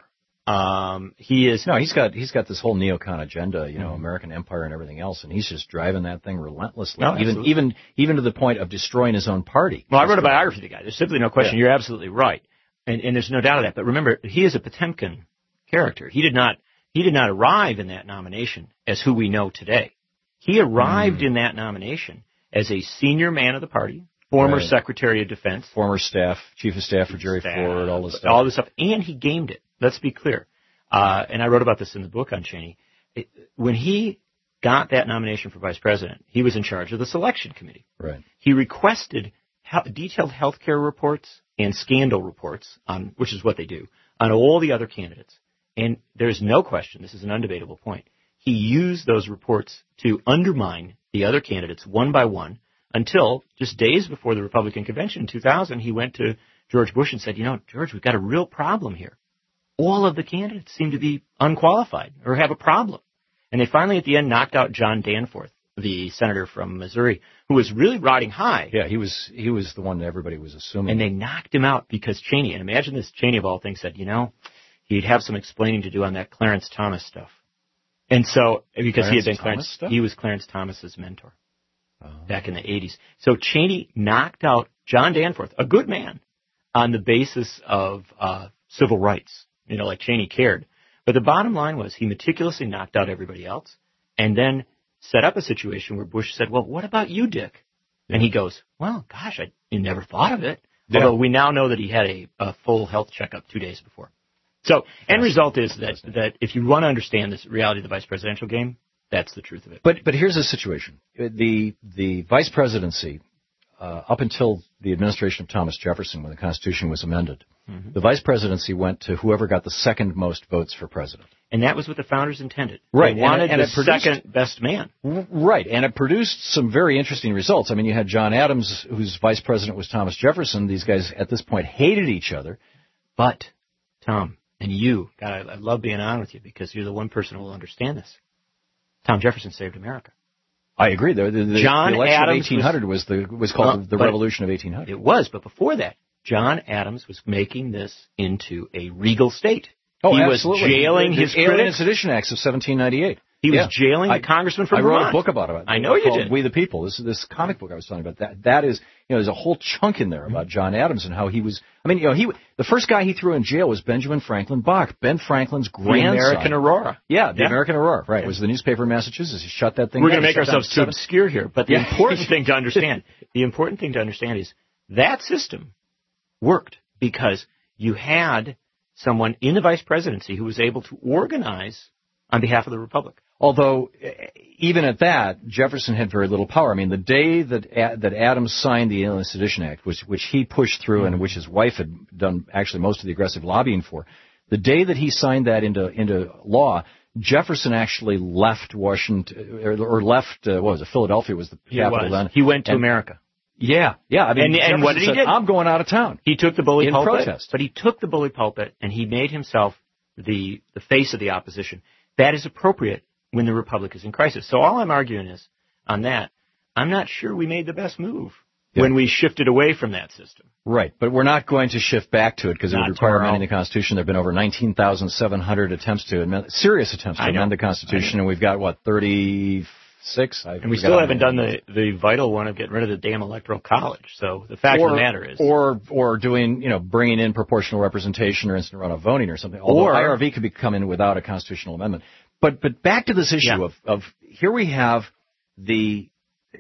Um, he is. No, he's got he's got this whole neocon agenda, you know, mm-hmm. American empire and everything else, and he's just driving that thing relentlessly, no, even absolutely. even even to the point of destroying his own party. Well, I wrote a biography of the guy. There's simply no question. Yeah. You're absolutely right, and and there's no doubt of that. But remember, he is a Potemkin character. He did not he did not arrive in that nomination as who we know today. He arrived mm. in that nomination as a senior man of the party, former right. Secretary of Defense, former staff, chief of staff for Jerry staff, Ford, all this stuff. All this stuff, and he gamed it. Let's be clear. Uh, and I wrote about this in the book on Cheney. It, when he got that nomination for vice president, he was in charge of the selection committee. Right. He requested he- detailed health care reports and scandal reports, on which is what they do, on all the other candidates. And there's no question, this is an undebatable point, he used those reports to undermine the other candidates one by one until just days before the Republican convention in two thousand, he went to George Bush and said, you know, George, we've got a real problem here. All of the candidates seem to be unqualified or have a problem. And they finally at the end knocked out John Danforth, the senator from Missouri, who was really riding high. Yeah, he was he was the one that everybody was assuming. And they knocked him out because Cheney, and imagine this, Cheney of all things said, you know, he'd have some explaining to do on that Clarence Thomas stuff. And so, because Clarence he had been Thomas Clarence, stuff? he was Clarence Thomas's mentor oh. back in the eighties. So Cheney knocked out John Danforth, a good man, on the basis of uh, civil rights. You know, like Cheney cared. But the bottom line was he meticulously knocked out everybody else and then set up a situation where Bush said, well, what about you, Dick? Yeah. And he goes, well, gosh, I you never thought of it. Yeah. Although we now know that he had a, a full health checkup two days before. So, end result is that, that if you want to understand this reality of the vice presidential game, that's the truth of it. But but here's the situation. The the vice presidency, uh, up until the administration of Thomas Jefferson, when the Constitution was amended, mm-hmm. the vice presidency went to whoever got the second most votes for president. And that was what the founders intended. Right. They wanted and it, and the it produced, second best man. Right. And it produced some very interesting results. I mean, you had John Adams, whose vice president was Thomas Jefferson. These guys at this point hated each other. But, Tom, and you, God, I, I love being on with you because you're the one person who will understand this. Tom Jefferson saved America. I agree. The, the, the, John the election Adams of eighteen hundred was, was the was called well, the Revolution of eighteen hundred. It was, but before that, John Adams was making this into a regal state. Oh, he absolutely. was jailing the, the his Alien critics. and Sedition Acts of seventeen ninety-eight. He was yeah. jailing I, the congressman from I Vermont. wrote a book about it. I know you called did. We the People. This this comic book I was telling you about. That that is, you know, there's a whole chunk in there about John Adams and how he was. I mean, you know, he the first guy he threw in jail was Benjamin Franklin Bach, Ben Franklin's grandson. The American Aurora. Yeah, the yeah. American Aurora. Right. Yeah. It was the newspaper in Massachusetts. He shut that thing. We're down. going to make ourselves too seven. obscure here, but the yeah. important thing to understand, the important thing to understand is that system worked because you had someone in the vice presidency who was able to organize on behalf of the Republic. Although, even at that, Jefferson had very little power. I mean, the day that that Adams signed the Alien and Sedition Act, which which he pushed through mm-hmm. and which his wife had done actually most of the aggressive lobbying for, the day that he signed that into into law, Jefferson actually left Washington or, or left uh, what was it? Philadelphia was the he capital was. then. He went to and, America. Yeah, yeah. I mean, and, and what did he said, do? I'm going out of town. He took the bully in pulpit, protest. But he took the bully pulpit and he made himself the the face of the opposition. That is appropriate when the Republic is in crisis. So all I'm arguing is, on that, I'm not sure we made the best move yeah. when we shifted away from that system. Right, but we're not going to shift back to it because it would require tomorrow. amending the Constitution. There have been over nineteen thousand seven hundred attempts to amend, serious attempts to amend the Constitution, and we've got, what, thirty-six? And we still haven't done the, the vital one of getting rid of the damn Electoral College. So the fact or, of the matter is... Or or doing, you know, bringing in proportional representation or instant runoff voting or something. Although or I R V could be come in without a constitutional amendment. But but back to this issue yeah. of, of here we have the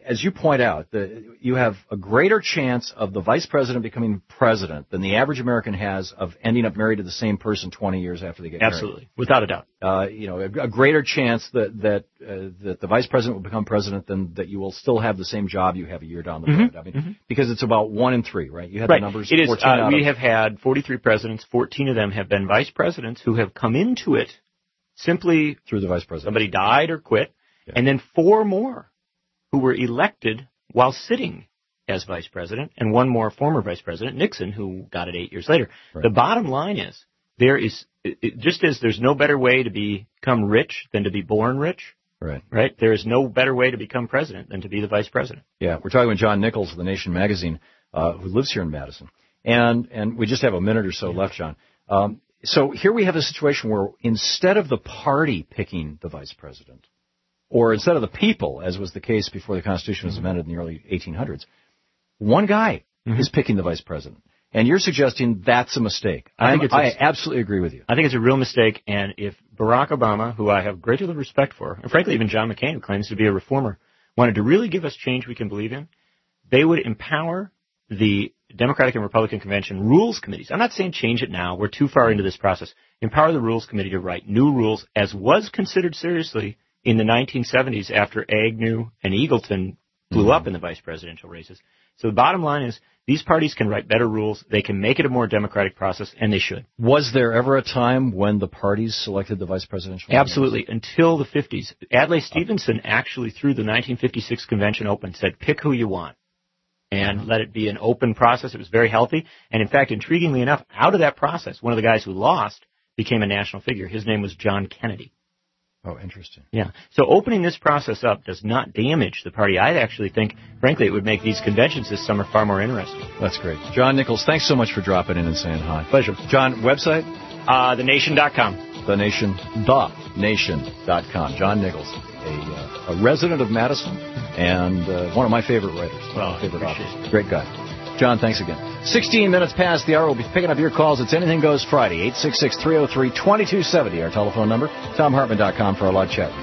as you point out, the, you have a greater chance of the vice president becoming president than the average American has of ending up married to the same person twenty years after they get married. Absolutely, without a doubt. Uh, you know, a, a greater chance that that uh, that the vice president will become president than that you will still have the same job you have a year down the road. Mm-hmm. I mean, mm-hmm. because it's about one in three, right? You have right. the numbers. It is. fourteen Uh, out we of, have had forty-three presidents. fourteen of them have been vice presidents who have come into it simply through the vice president. Somebody died or quit, yeah. and then four more who were elected while sitting as vice president, and one more former vice president, Nixon, who got it eight years later. Right. The bottom line is, there is, it, just as there's no better way to become rich than to be born rich, right? Right. There is no better way to become president than to be the vice president. Yeah, we're talking with John Nichols of The Nation magazine, uh, who lives here in Madison, and and we just have a minute or so yeah. left, John. Um, so here we have a situation where instead of the party picking the vice president, or instead of the people, as was the case before the Constitution was amended in the early eighteen hundreds, one guy mm-hmm. is picking the vice president. And you're suggesting that's a mistake. I, think it's I a, absolutely agree with you. I think it's a real mistake, and if Barack Obama, who I have great deal of respect for, and frankly even John McCain, who claims to be a reformer, wanted to really give us change we can believe in, they would empower the Democratic and Republican Convention rules committees. I'm not saying change it now. We're too far into this process. Empower the rules committee to write new rules, as was considered seriously in the nineteen seventies after Agnew and Eagleton blew mm-hmm. up in the vice presidential races. So the bottom line is, these parties can write better rules. They can make it a more democratic process, and they should. Was there ever a time when the parties selected the vice presidential? Absolutely, until the fifties. Adlai Stevenson actually, through the nineteen fifty-six convention open, said, pick who you want, and mm-hmm. let it be an open process. It was very healthy. And in fact, intriguingly enough, out of that process, one of the guys who lost became a national figure. His name was John Kennedy. Oh, interesting. Yeah. So opening this process up does not damage the party. I actually think, frankly, it would make these conventions this summer far more interesting. That's great. John Nichols, thanks so much for dropping in and saying hi. Pleasure. John, website? Uh, the nation dot com. The Nation, the Nation dot com. John Nichols, a, uh, a resident of Madison and uh, one of my favorite writers. Well, my favorite authors. It. Great guy. John, thanks again. sixteen minutes past the hour. We'll be picking up your calls. It's Anything Goes Friday. eight six six, three oh three, two two seven oh, our telephone number. Tom Hartman dot com for our live chat.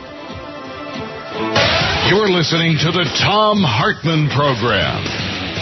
You're listening to the Tom Hartman Program.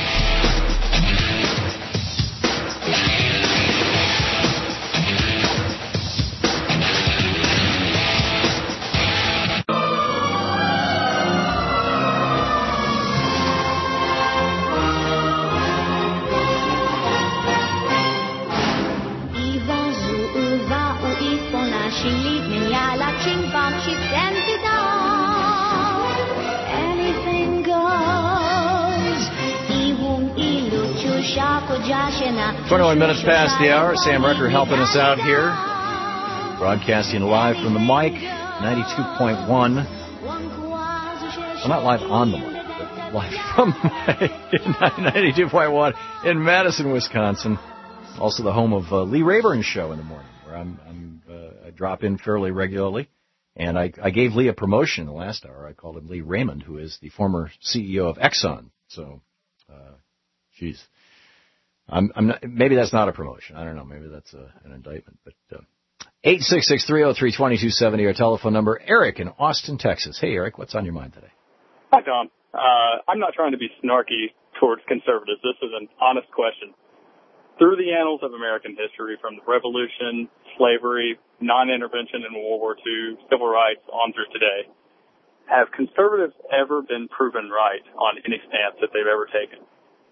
twenty-one minutes past the hour. Sam Rucker helping us out here. Broadcasting live from the mic, ninety-two point one. Well, not live on the mic, but live from the mic, ninety-two point one in Madison, Wisconsin. Also the home of uh, Lee Rayburn's show in the morning, where I'm, I'm uh, I drop in fairly regularly. And I, I gave Lee a promotion in the last hour. I called him Lee Raymond, who is the former C E O of Exxon. So, uh, geez. I'm, I'm not, maybe that's not a promotion. I don't know. Maybe that's a, an indictment. But uh, eight six six, three oh three, two two seven oh, our telephone number. Eric in Austin, Texas. Hey, Eric, what's on your mind today? Hi, Tom. Uh, I'm not trying to be snarky towards conservatives. This is an honest question. Through the annals of American history, from the Revolution, slavery, non-intervention in World War Two, civil rights, on through today, have conservatives ever been proven right on any stance that they've ever taken?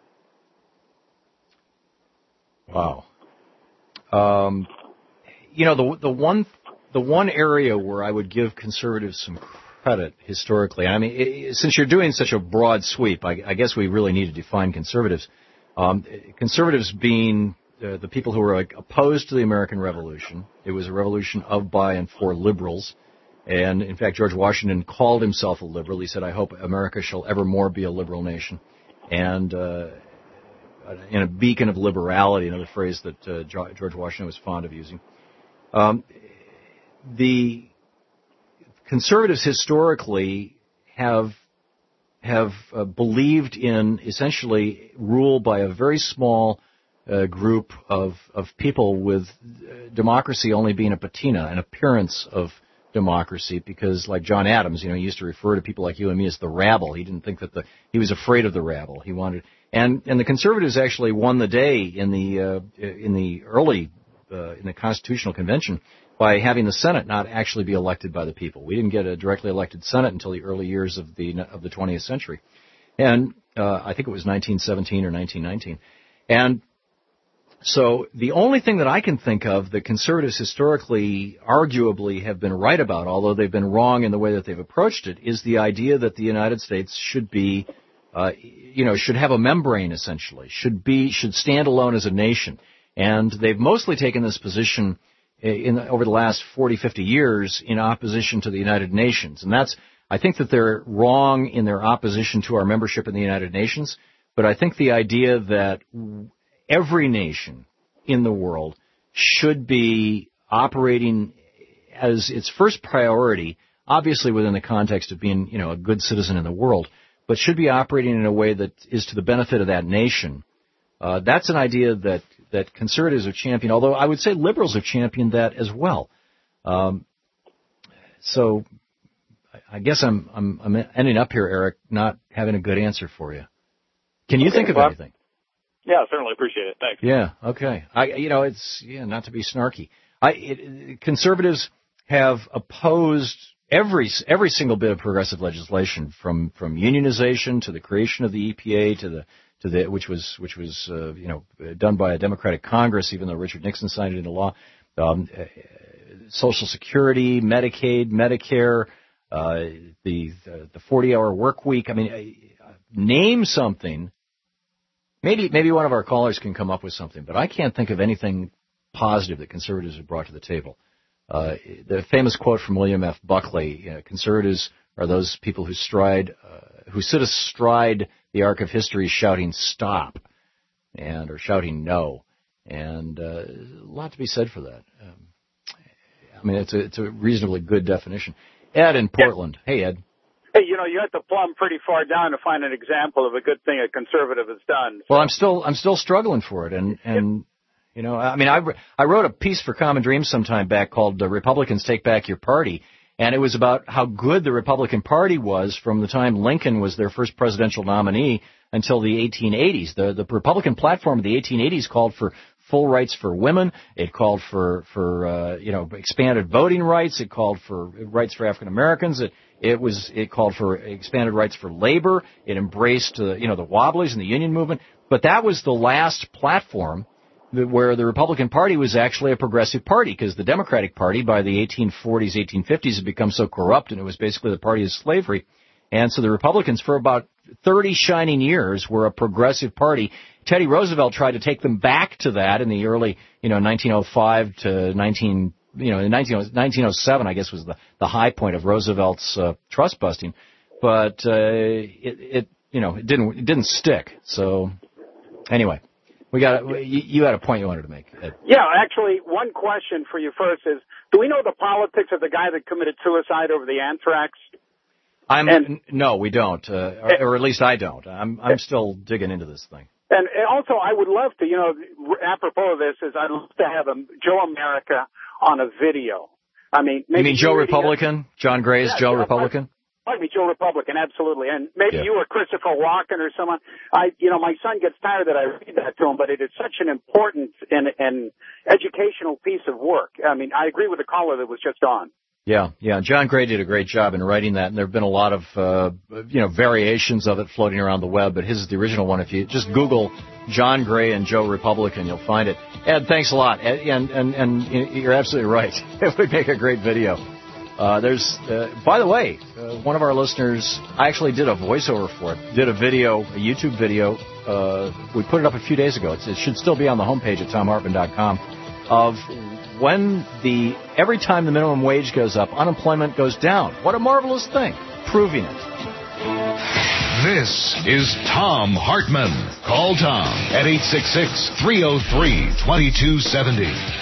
Wow. Um, you know, the the one the one area where I would give conservatives some credit historically, I mean, it, since you're doing such a broad sweep, I, I guess we really need to define conservatives. Um, conservatives being uh, the people who were like, opposed to the American Revolution. It was a revolution of, by, and for liberals. And, in fact, George Washington called himself a liberal. He said, I hope America shall evermore be a liberal nation. And uh, in a beacon of liberality, another phrase that uh, George Washington was fond of using. Um, the conservatives historically have have uh, believed in essentially rule by a very small uh, group of of people, with uh, democracy only being a patina, an appearance of democracy because, like John Adams, you know, he used to refer to people like you and me as the rabble. He didn't think that the he was afraid of the rabble. He wanted, and and the conservatives actually won the day in the uh, in the early uh, in the Constitutional Convention by having the Senate not actually be elected by the people. We didn't get a directly elected Senate until the early years of the of the twentieth century, and uh, I think it was nineteen seventeen or nineteen nineteen, and. So the only thing that I can think of that conservatives historically, arguably, have been right about, although they've been wrong in the way that they've approached it, is the idea that the United States should be, uh, you know, should have a membrane, essentially, should be, should stand alone as a nation. And they've mostly taken this position in, over the last forty, fifty years in opposition to the United Nations. And that's, I think that they're wrong in their opposition to our membership in the United Nations, but I think the idea that every nation in the world should be operating as its first priority, obviously within the context of being, you know, a good citizen in the world, but should be operating in a way that is to the benefit of that nation. Uh, that's an idea that, that conservatives have championed, although I would say liberals have championed that as well. Um, so I guess I'm, I'm, I'm ending up here, Eric, not having a good answer for you. Can you okay, think of Bob? anything? Yeah, certainly appreciate it. Thanks. Yeah, okay. I, you know, it's yeah, not to be snarky. I it, conservatives have opposed every every single bit of progressive legislation, from from unionization to the creation of the E P A to the to the which was which was uh, you know done by a Democratic Congress, even though Richard Nixon signed it into law. Um, uh, Social Security, Medicaid, Medicare, uh, the the forty-hour work week. I mean, uh, name something. Maybe maybe one of our callers can come up with something, but I can't think of anything positive that conservatives have brought to the table. Uh, the famous quote from William F. Buckley: uh, "Conservatives are those people who stride, uh, who sit astride the arc of history, shouting stop, and or shouting no." And uh, a lot to be said for that. Um, I mean, it's a it's a reasonably good definition. Ed in Portland. Hey, Ed. Hey, you know, you have to plumb pretty far down to find an example of a good thing a conservative has done. So. Well, I'm still I'm still struggling for it, and and you know, I mean, I I wrote a piece for Common Dreams some time back called uh, "Republicans Take Back Your Party," and it was about how good the Republican Party was from the time Lincoln was their first presidential nominee until the eighteen eighties. The the Republican platform of the eighteen eighties called for full rights for women. It called for for uh, you know expanded voting rights. It called for rights for African Americans. It it was it called for expanded rights for labor. It embraced uh, you know the Wobblies and the union movement. But that was the last platform that, where the Republican Party was actually a progressive party, because the Democratic Party by the eighteen forties, eighteen fifties had become so corrupt, and it was basically the party of slavery. And so the Republicans, for about thirty shining years, were a progressive party. Teddy Roosevelt tried to take them back to that in the early, you know, nineteen oh five to nineteen, you know, in nineteen oh seven, I guess, was the, the high point of Roosevelt's uh, trust busting. But uh, it, it, you know, it didn't it didn't stick. So anyway, we got you, you had a point you wanted to make, Ed. Yeah, actually, one question for you first is: do we know the politics of the guy that committed suicide over the anthrax? I'm and, no, we don't, uh, or, or at least I don't. I'm I'm still digging into this thing. And, and also, I would love to, you know, apropos of this, is I'd love to have a Joe America on a video. I mean, maybe you mean Joe Republican? A, John Gray's yeah, Joe yeah, Republican? Might be Joe Republican, absolutely. And maybe yeah. you or Christopher Walken or someone. I, you know, my son gets tired that I read that to him, but it is such an important and, and educational piece of work. I mean, I agree with the caller that was just on. Yeah, yeah. John Gray did a great job in writing that, and there have been a lot of, uh, you know, variations of it floating around the web, but his is the original one. If you just Google John Gray and Joe Republican, you'll find it. Ed, thanks a lot. Ed, and, and, and you're absolutely right. It would make a great video. Uh, there's, uh, by the way, uh, one of our listeners, I actually did a voiceover for it, did a video, a YouTube video. Uh, we put it up a few days ago. It's, it should still be on the homepage at tom hartman dot com of when the every time the minimum wage goes up, unemployment goes down. What a marvelous thing. Proving it. This is Thom Hartmann. Call Tom at eight six six, three oh three, two two seven oh.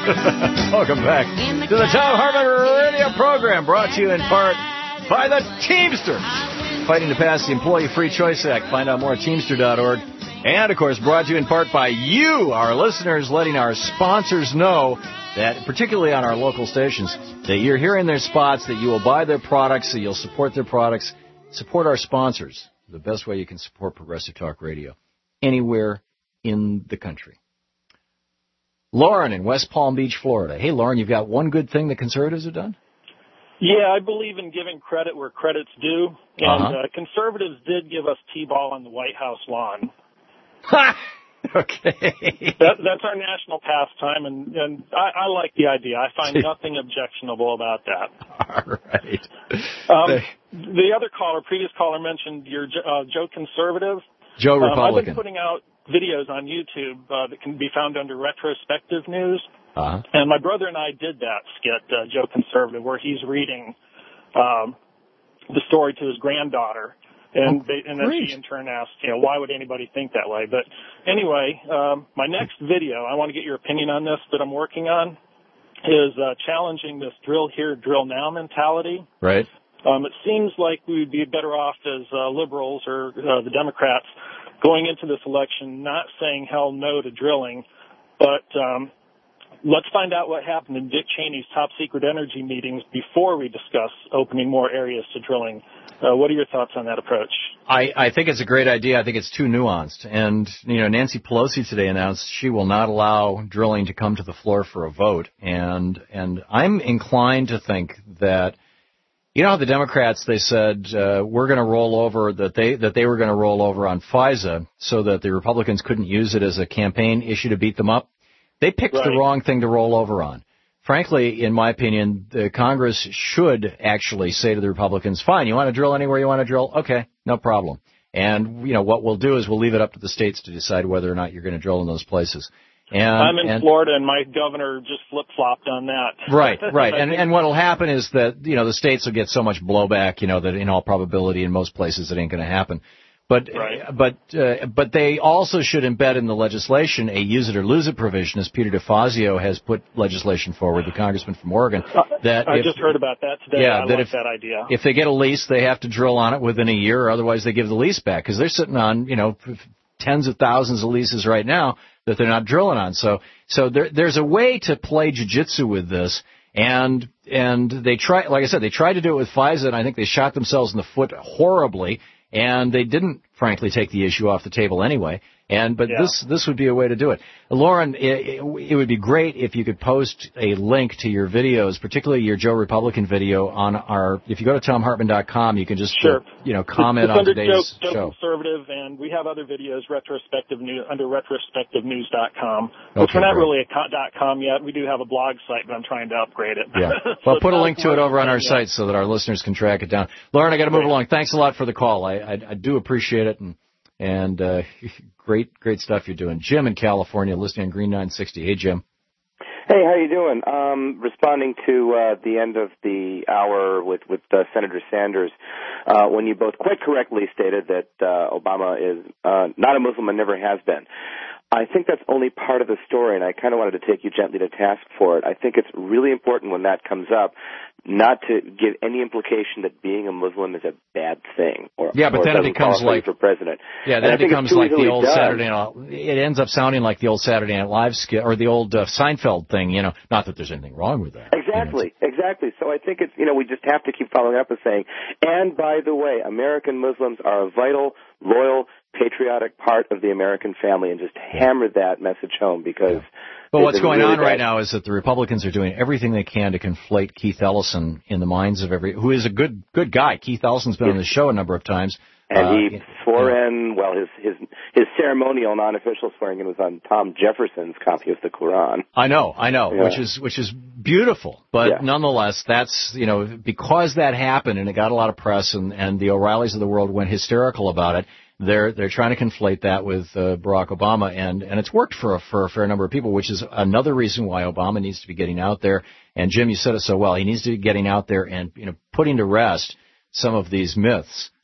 Welcome back to the Tom Hartman Radio program, brought to you in part by the Teamsters, fighting to pass the Employee Free Choice Act. Find out more at teamster dot org. And, of course, brought to you in part by you, our listeners, letting our sponsors know that, particularly on our local stations, that you're hearing their spots, that you will buy their products, that you'll support their products. Support our sponsors. The best way you can support Progressive Talk Radio anywhere in the country. Lauren in West Palm Beach, Florida. Hey, Lauren, you've got one good thing the conservatives have done? Yeah, I believe in giving credit where credit's due. And Uh-huh. uh, conservatives did give us T-ball on the White House lawn. Okay. That, that's our national pastime, and, and I, I like the idea. I find nothing objectionable about that. All right. Um, the other caller, previous caller, mentioned your uh, Joe Conservative. Joe Um, I've Republican. been putting out videos on YouTube uh, that can be found under Retrospective News. Uh-huh. And my brother and I did that skit, uh, Joe Conservative, where he's reading um, the story to his granddaughter. And, Oh, they, and then great. she in turn asked, you know, why would anybody think that way? But anyway, um, my next video, I want to get your opinion on this that I'm working on, is uh, challenging this drill here, drill now mentality. Right. Um, it seems like we would be better off as uh, liberals or uh, the Democrats going into this election not saying hell no to drilling, but um, let's find out what happened in Dick Cheney's top secret energy meetings before we discuss opening more areas to drilling. Uh, what are your thoughts on that approach? I, I think it's a great idea. I think it's too nuanced. And, you know, Nancy Pelosi today announced she will not allow drilling to come to the floor for a vote. And, and I'm inclined to think that, you know how the Democrats, they said, uh, we're going to roll over, that they, that they were going to roll over on FISA so that the Republicans couldn't use it as a campaign issue to beat them up. They picked Right. the wrong thing to roll over on. Frankly, in my opinion, the Congress should actually say to the Republicans, fine, you want to drill anywhere you want to drill? Okay, no problem. And, you know, what we'll do is we'll leave it up to the states to decide whether or not you're going to drill in those places. And, I'm in and, Florida, and my governor just flip-flopped on that. Right, right. And, and what will happen is that, you know, the states will get so much blowback, you know, that in all probability in most places it ain't going to happen. But Right. but uh, but they also should embed in the legislation a use it or lose it provision, as Peter DeFazio has put legislation forward, the congressman from Oregon. That I if, just heard about that today. Yeah, I that like if, that idea. If they get a lease, they have to drill on it within a year, or otherwise they give the lease back, because they're sitting on, you know, tens of thousands of leases right now that they're not drilling on. So so there, there's a way to play jiu-jitsu with this. And and they try, like I said, they tried to do it with FISA, and I think they shot themselves in the foot horribly. And they didn't, frankly, take the issue off the table anyway. And but Yeah. this this would be a way to do it. Lauren, it, it would be great if you could post a link to your videos, particularly your Joe Republican video, on our. If you go to tom hartman dot com, you can just Sure. uh, you know comment it's on under today's Joe, Joe show. Conservative, and we have other videos retrospective news, under retrospective news dot com, which Okay, we're not great. really a co- dot .com yet. We do have a blog site, but I'm trying to upgrade it. Yeah. So Well, it's put a not link to it over on our yet. site so that our listeners can track it down. Lauren, I got to move Great. along. Thanks a lot for the call. I I, I do appreciate it, and and uh, great great stuff you're doing. Jim in California, listening on Green nine sixty. Hey, Jim. Hey, how you doing? Um, responding to uh, the end of the hour with with uh, Senator Sanders, uh, when you both quite correctly stated that uh, Obama is uh, not a Muslim and never has been. I think that's only part of the story, and I kind of wanted to take you gently to task for it. I think it's really important when that comes up not to give any implication that being a Muslim is a bad thing. Or, Yeah, but or then it doesn't becomes qualify you like for president. Yeah, And then I it think becomes it's too like the easily old done. Saturday Night. It ends up sounding like the old Saturday Night Live skit or the old uh, Seinfeld thing. You know, not that there's anything wrong with that. Exactly, exactly. So I think it's, you know, we just have to keep following up and saying, and by the way, American Muslims are a vital, loyal, patriotic part of the American family, and just hammer that message home because. But what's they've been going really on right bad. now is that the Republicans are doing everything they can to conflate Keith Ellison in the minds of every, who is a good good guy. Keith Ellison's been on the show a number of times. And Uh, he swore in, well, his, his, his ceremonial non-official swearing in was on Tom Jefferson's copy of the Quran. I know, I know, Yeah. which is which is beautiful, but Yeah. nonetheless, that's, you know, because that happened and it got a lot of press, and and the O'Reillys of the world went hysterical about it. They're they're trying to conflate that with uh, Barack Obama, and and it's worked for a, for a fair number of people, which is another reason why Obama needs to be getting out there. And Jim, you said it so well. He needs to be getting out there and, you know, putting to rest some of these myths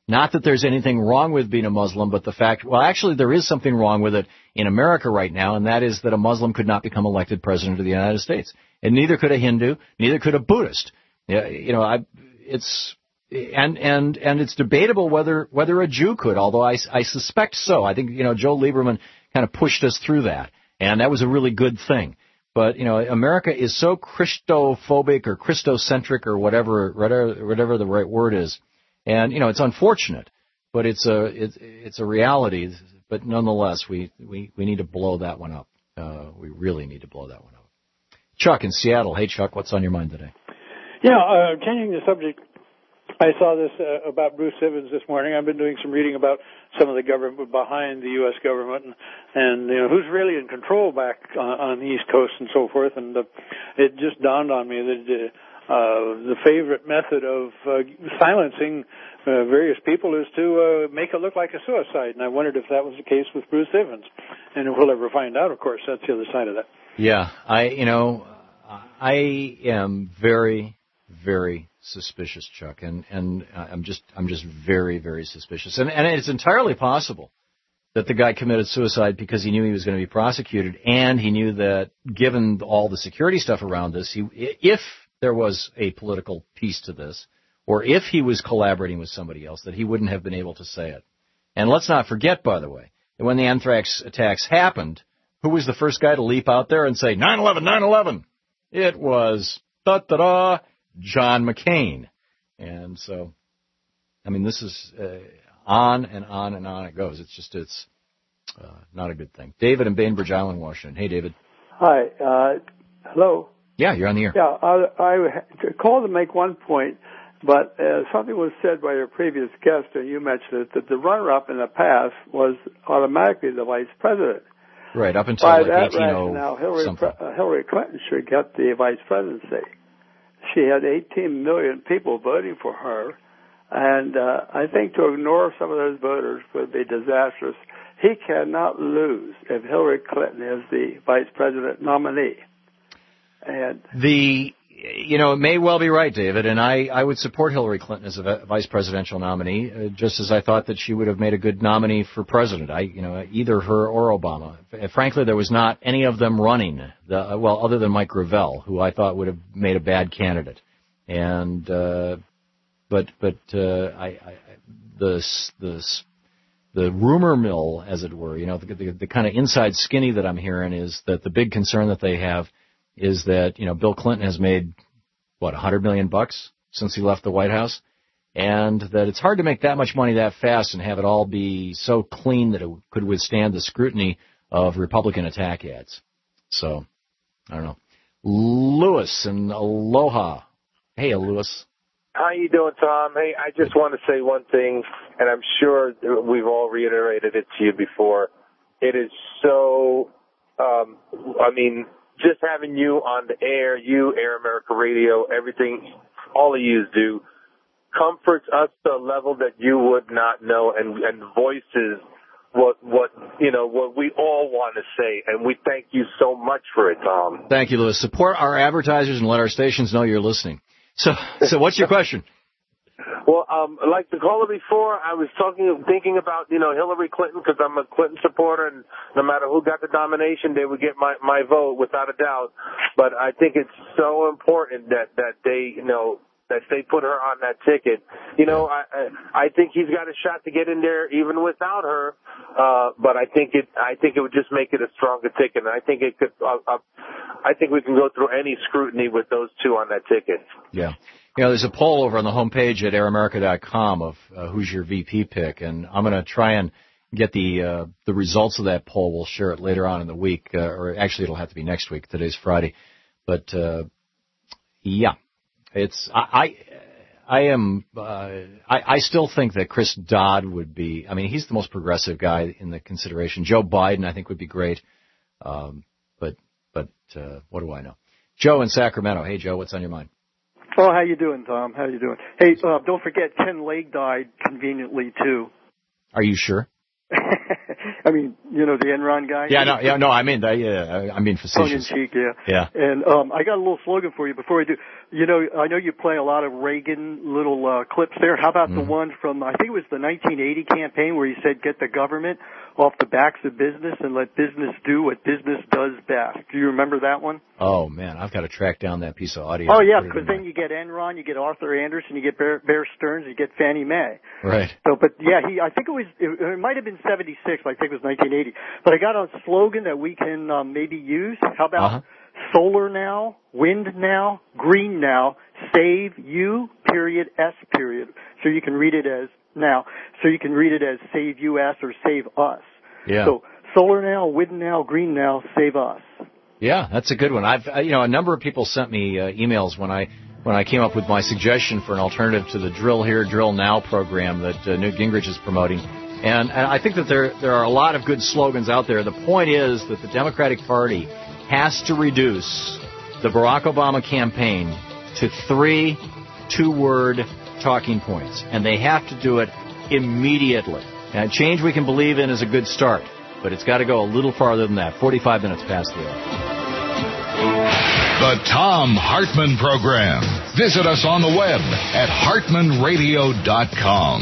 Not that there's anything wrong with being a Muslim, but the fact, well, actually there is something wrong with it in America right now, and that is that a Muslim could not become elected president of the United States. And neither could a Hindu, neither could a Buddhist. Yeah, you know, I, it's, and, and, and it's debatable whether, whether a Jew could, although I, I suspect so. I think, you know, Joe Lieberman kind of pushed us through that, and that was a really good thing. But, you know, America is so Christophobic or Christocentric or whatever, whatever, whatever the right word is. And, you know, it's unfortunate, but it's a, it's, it's a reality. But nonetheless, we, we, we need to blow that one up. Uh, we really need to blow that one up. Chuck in Seattle. Hey, Chuck, what's on your mind today? Yeah, uh, changing the subject, I saw this uh, about Bruce Ivins this morning. I've been doing some reading about some of the government behind the U S government and, and you know, who's really in control back on, on the East Coast and so forth. And uh, it just dawned on me that uh, the favorite method of uh, silencing uh, various people is to uh, make it look like a suicide. And I wondered if that was the case with Bruce Ivins. And we'll ever find out, of course. That's the other side of that. Yeah, I, you know, I am very, very suspicious, Chuck, and, and I'm just, I'm just very, very suspicious. And, and it's entirely possible that the guy committed suicide because he knew he was going to be prosecuted, and he knew that given all the security stuff around this, he, if there was a political piece to this, or if he was collaborating with somebody else, that he wouldn't have been able to say it. And let's not forget, by the way, that when the anthrax attacks happened, who was the first guy to leap out there and say, nine eleven, nine eleven? It was, da-da-da, John McCain. And so, I mean, this is uh, on and on and on it goes. It's just, it's uh, not a good thing. David in Bainbridge Island, Washington. Hey, David. Hi. Uh, hello? Yeah, you're on the air. Yeah, I, I called to make one point, but uh, something was said by your previous guest, and you mentioned it, that the runner-up in the past was automatically the vice president. Right, up until By like that eighteen oh rationale, Hillary, something. uh, Hillary Clinton should get the vice presidency. She had eighteen million people voting for her, and uh, I think to ignore some of those voters would be disastrous. He cannot lose if Hillary Clinton is the vice president nominee. And the, you know, it may well be right, David, and I, I would support Hillary Clinton as a vice presidential nominee, uh, just as I thought that she would have made a good nominee for president. I, you know, either her or Obama. Frankly, there was not any of them running, the, well, other than Mike Gravel, who I thought would have made a bad candidate. And, uh, but, but, uh, I, I, the, the, the rumor mill, as it were, you know, the, the, the kind of inside skinny that I'm hearing is that the big concern that they have is that, you know, Bill Clinton has made, what, a hundred million bucks since he left the White House, and that it's hard to make that much money that fast and have it all be so clean that it could withstand the scrutiny of Republican attack ads. So, I don't know. Lewis and Aloha. Hey, Lewis. How you doing, Tom? Hey, I just want to say one thing, and I'm sure we've all reiterated it to you before. It is so, um, I mean, just having you on the air, you, Air America Radio, everything, all of you do, comforts us to a level that you would not know, and, and voices what, what, you know, what we all want to say. And we thank you so much for it, Tom. Thank you, Lewis. Support our advertisers and let our stations know you're listening. So, so what's your question? Well, um, like the caller before, I was talking, thinking about, you know, Hillary Clinton, because I'm a Clinton supporter, and no matter who got the nomination, they would get my, my vote without a doubt. But I think it's so important that, that they, you know, that they put her on that ticket. You know, I, I think he's got a shot to get in there even without her. Uh, but I think it, I think it would just make it a stronger ticket. And I think it could, uh, uh, I think we can go through any scrutiny with those two on that ticket. Yeah. You know, there's a poll over on the homepage at air america dot com of uh, who's your V P pick, and I'm going to try and get the uh, the results of that poll. We'll share it later on in the week, uh, or actually it'll have to be next week. Today's Friday. But, uh, yeah, it's, I, I, I am, uh, I, I still think that Chris Dodd would be, I mean, he's the most progressive guy in the consideration. Joe Biden, I think, would be great. Um, but, but, uh, what do I know? Joe in Sacramento. Hey, Joe, what's on your mind? Oh, how you doing, Tom? How you doing? Hey, uh, don't forget Ken Lake died conveniently, too. Are you sure? I mean, you know, the Enron guy? Yeah, no, yeah, no, I mean, I, uh, I mean facetious. Tongue in cheek, yeah. Yeah. And um, I got a little slogan for you before I do. You know, I know you play a lot of Reagan little uh, clips there. How about mm. the one from, I think it was the nineteen eighty campaign where he said, get the government off the backs of business and let business do what business does best. Do you remember that one? Oh, man, I've got to track down that piece of audio. Oh, yeah, because then you get Enron, you get Arthur Anderson, you get Bear, Bear Stearns, you get Fannie Mae. Right. So, but yeah, he, I think it was, it, it might have been seventy-six, I think it was nineteen eighty. But I got a slogan that we can um, maybe use. How about uh-huh. solar now, wind now, green now, save you, period, S period. So you can read it as now. So you can read it as save U S or save us. Yeah. So solar now, wind now, green now, save us. Yeah, that's a good one. I've, you know, a number of people sent me uh, emails when I when I came up with my suggestion for an alternative to the Drill Here, Drill Now program that uh, Newt Gingrich is promoting. And, and I think that there there are a lot of good slogans out there. The point is that the Democratic Party has to reduce the Barack Obama campaign to three two-word talking points, and they have to do it immediately. And change we can believe in is a good start, but it's got to go a little farther than that. forty-five minutes past the hour. The Thom Hartmann Program. Visit us on the web at hartmann radio dot com.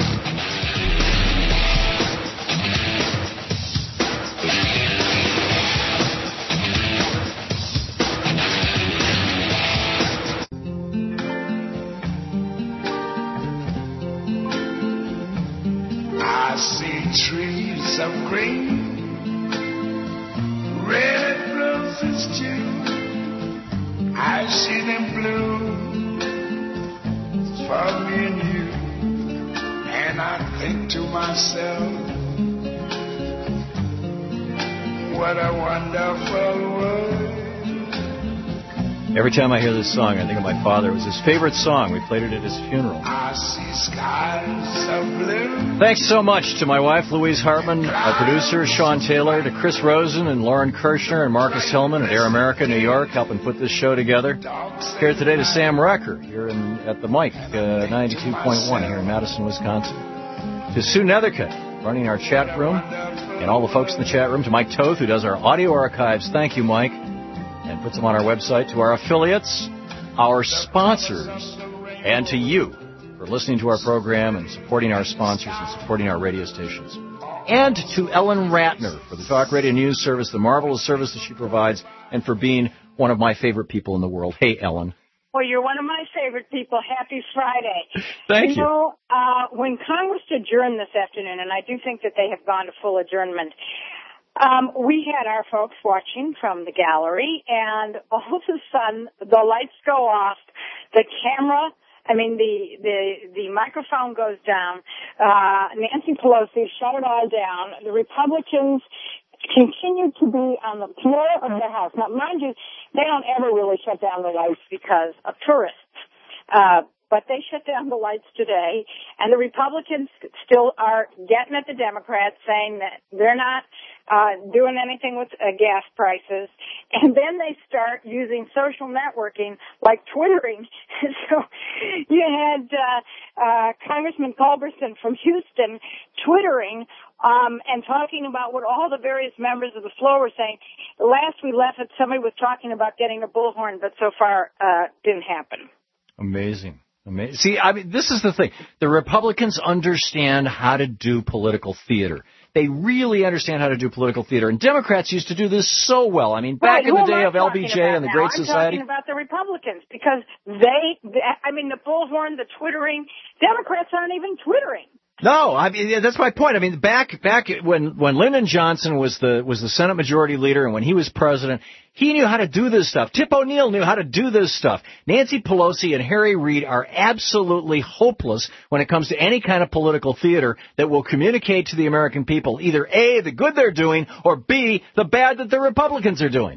I see trees of green, red roses too. I see them bloom for me and you, and I think to myself, what a wonderful world. Every time I hear this song, I think of my father. It was his favorite song. We played it at his funeral. I see skies of blue. Thanks so much to my wife, Louise Hartman, our producer, Sean Taylor, to Chris Rosen and Lauren Kirshner and Marcus Hillman at Air America, New York, helping put this show together. Here today to Sam Rucker here in, at the mic, uh, ninety-two point one here in Madison, Wisconsin. To Sue Nethercutt, running our chat room, and all the folks in the chat room. To Mike Toth, who does our audio archives. Thank you, Mike. And puts them on our website, to our affiliates, our sponsors, and to you for listening to our program and supporting our sponsors and supporting our radio stations. And to Ellen Ratner for the Talk Radio News Service, the marvelous service that she provides, and for being one of my favorite people in the world. Hey, Ellen. Well, you're one of my favorite people. Happy Friday. Thank you. You know, uh, when Congress adjourned this afternoon, and I do think that they have gone to full adjournment, Um, we had our folks watching from the gallery, and all of a sudden the lights go off, the camera, I mean the the the microphone goes down. Uh, Nancy Pelosi shut it all down. The Republicans continue to be on the floor of the House. Now, mind you, they don't ever really shut down the lights because of tourists. Uh, But they shut down the lights today, and the Republicans still are getting at the Democrats, saying that they're not uh, doing anything with uh, gas prices. And then they start using social networking like Twittering. So you had uh, uh, Congressman Culberson from Houston Twittering um, and talking about what all the various members of the floor were saying. Last we left it, somebody was talking about getting a bullhorn, but so far uh, didn't happen. Amazing. Amazing. See, I mean, this is the thing. The Republicans understand how to do political theater. They really understand how to do political theater. And Democrats used to do this so well. I mean, back right, in the day of L B J and the now? Great I'm Society. I'm talking about the Republicans because they, they, I mean, the bullhorn, the Twittering, Democrats aren't even Twittering. No, I mean, yeah, that's my point. I mean, back back when when Lyndon Johnson was the was the Senate Majority Leader and when he was president, he knew how to do this stuff. Tip O'Neill knew how to do this stuff. Nancy Pelosi and Harry Reid are absolutely hopeless when it comes to any kind of political theater that will communicate to the American people either A, the good they're doing, or B, the bad that the Republicans are doing.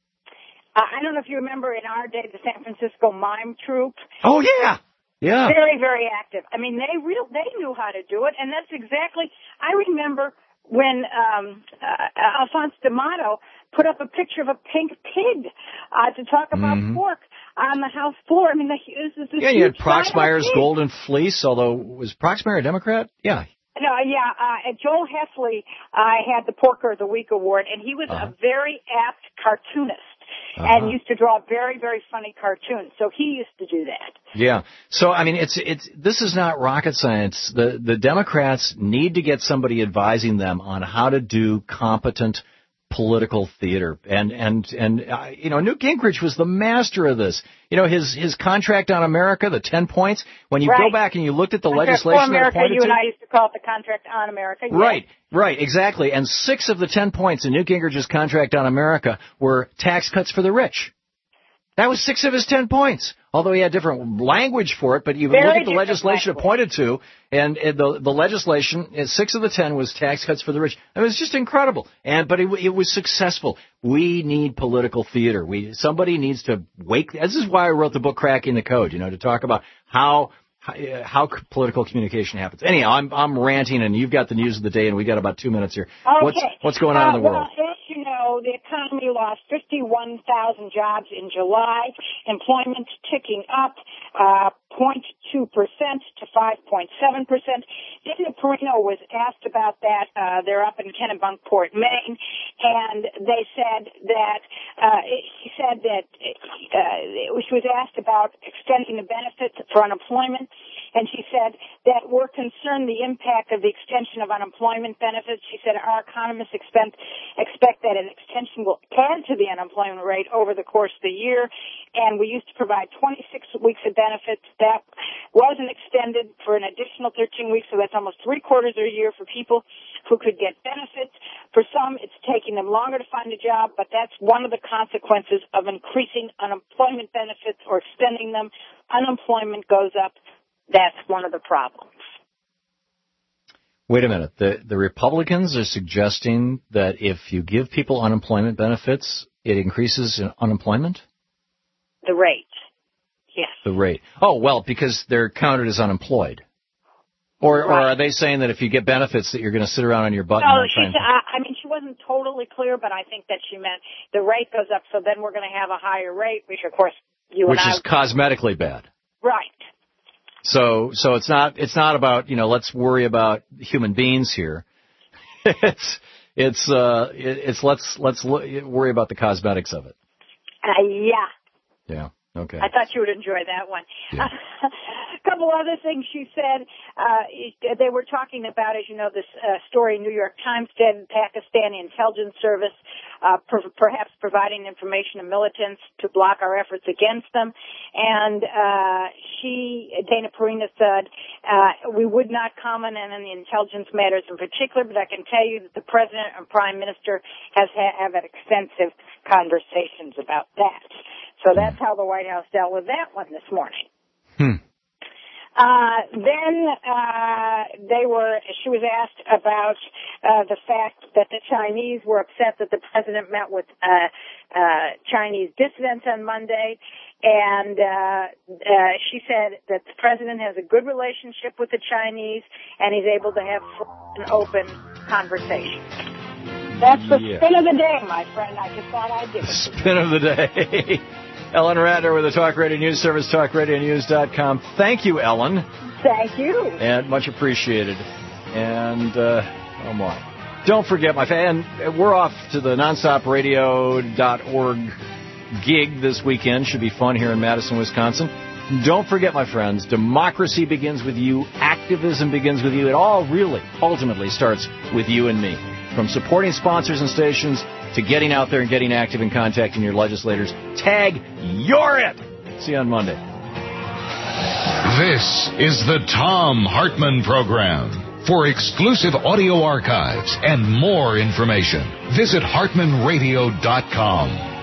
Uh, I don't know if you remember in our day the San Francisco Mime Troupe. Oh, yeah. Yeah. Very, very active. I mean, they real they knew how to do it, and that's exactly. I remember when um, uh, Alphonse D'Amato put up a picture of a pink pig uh, to talk about mm-hmm. pork on the House floor. I mean, the, this is yeah, you had Proxmire's Golden Fleece. Although was Proxmire a Democrat? Yeah. No, yeah, uh, Joel Hessley uh, had the Porker of the Week award, and he was uh-huh. a very apt cartoonist. Uh-huh. And used to draw very, very funny cartoons. So he used to do that. Yeah. So, I mean, it's it's this is not rocket science. The the Democrats need to get somebody advising them on how to do competent political theater. And, and, and uh, you know, Newt Gingrich was the master of this. You know, his his contract on America, the ten points, when you right. go back and you looked at the contract legislation for America, that appointed you to... and I used to call it the contract on America. Yes. Right, right, exactly. And six of the ten points in Newt Gingrich's contract on America were tax cuts for the rich. That was six of his ten points, although he had different language for it. But you Very look at the legislation language. it pointed to, and, and the the legislation, six of the ten was tax cuts for the rich. It was just incredible, and but it, it was successful. We need political theater. We somebody needs to wake. This is why I wrote the book Cracking the Code. You know, to talk about how how, how political communication happens. Anyhow, I'm I'm ranting, and you've got the news of the day, and we got about two minutes here. Okay. What's what's going on uh, in the world? Well, as you know, the economy lost fifty-one thousand jobs in July. Employment ticking up uh, zero point two percent to five point seven percent. Dana Perino was asked about that. Uh, they're up in Kennebunkport, Maine, and they said that uh, he said that uh, she was asked about extending the benefits for unemployment. And she said that we're concerned the impact of the extension of unemployment benefits. She said our economists expect, expect that an extension will add to the unemployment rate over the course of the year. And we used to provide twenty-six weeks of benefits. That wasn't extended for an additional thirteen weeks, so that's almost three quarters of a year for people who could get benefits. For some, it's taking them longer to find a job, but that's one of the consequences of increasing unemployment benefits or extending them. Unemployment goes up. That's one of the problems. Wait a minute. The the Republicans are suggesting that if you give people unemployment benefits, it increases unemployment? The rate. Yes. The rate. Oh, well, because they're counted as unemployed. Or, right. or are they saying that if you get benefits that you're going to sit around on your butt? No, and she said, I, I mean, she wasn't totally clear, but I think that she meant the rate goes up, so then we're going to have a higher rate, which, of course, you which and I... Which is cosmetically bad. Right. So, so it's not, it's not about, you know, let's worry about human beings here. it's, it's, uh, it, it's let's, let's lo- worry about the cosmetics of it. Uh, yeah. Yeah. Okay. I thought you would enjoy that one. Yeah. A couple other things she said. Uh, they were talking about, as you know, this uh, story New York Times did, Pakistani intelligence service uh, per- perhaps providing information to militants to block our efforts against them. And uh, she, Dana Perino, said, uh, we would not comment on any intelligence matters in particular, but I can tell you that the President and Prime Minister has ha- have had extensive conversations about that. So that's how the White House dealt with that one this morning. Hmm. Uh, then, uh, they were, she was asked about, uh, the fact that the Chinese were upset that the president met with, uh, uh, Chinese dissidents on Monday. And, uh, uh, she said that the president has a good relationship with the Chinese and he's able to have an open conversation. That's the yeah. spin of the day, my friend. I just thought I'd give it. Spin of the day. Ellen Ratner with the Talk Radio News Service, talk radio news dot com. Thank you, Ellen. Thank you. And much appreciated. And, uh, oh my. Don't forget, my fan, we're off to the nonstop radio dot org gig this weekend. Should be fun here in Madison, Wisconsin. Don't forget, my friends, democracy begins with you. Activism begins with you. It all really, ultimately starts with you and me. From supporting sponsors and stations to getting out there and getting active and contacting your legislators. Tag, you're it! See you on Monday. This is the Thom Hartmann Program. For exclusive audio archives and more information, visit hartmann radio dot com.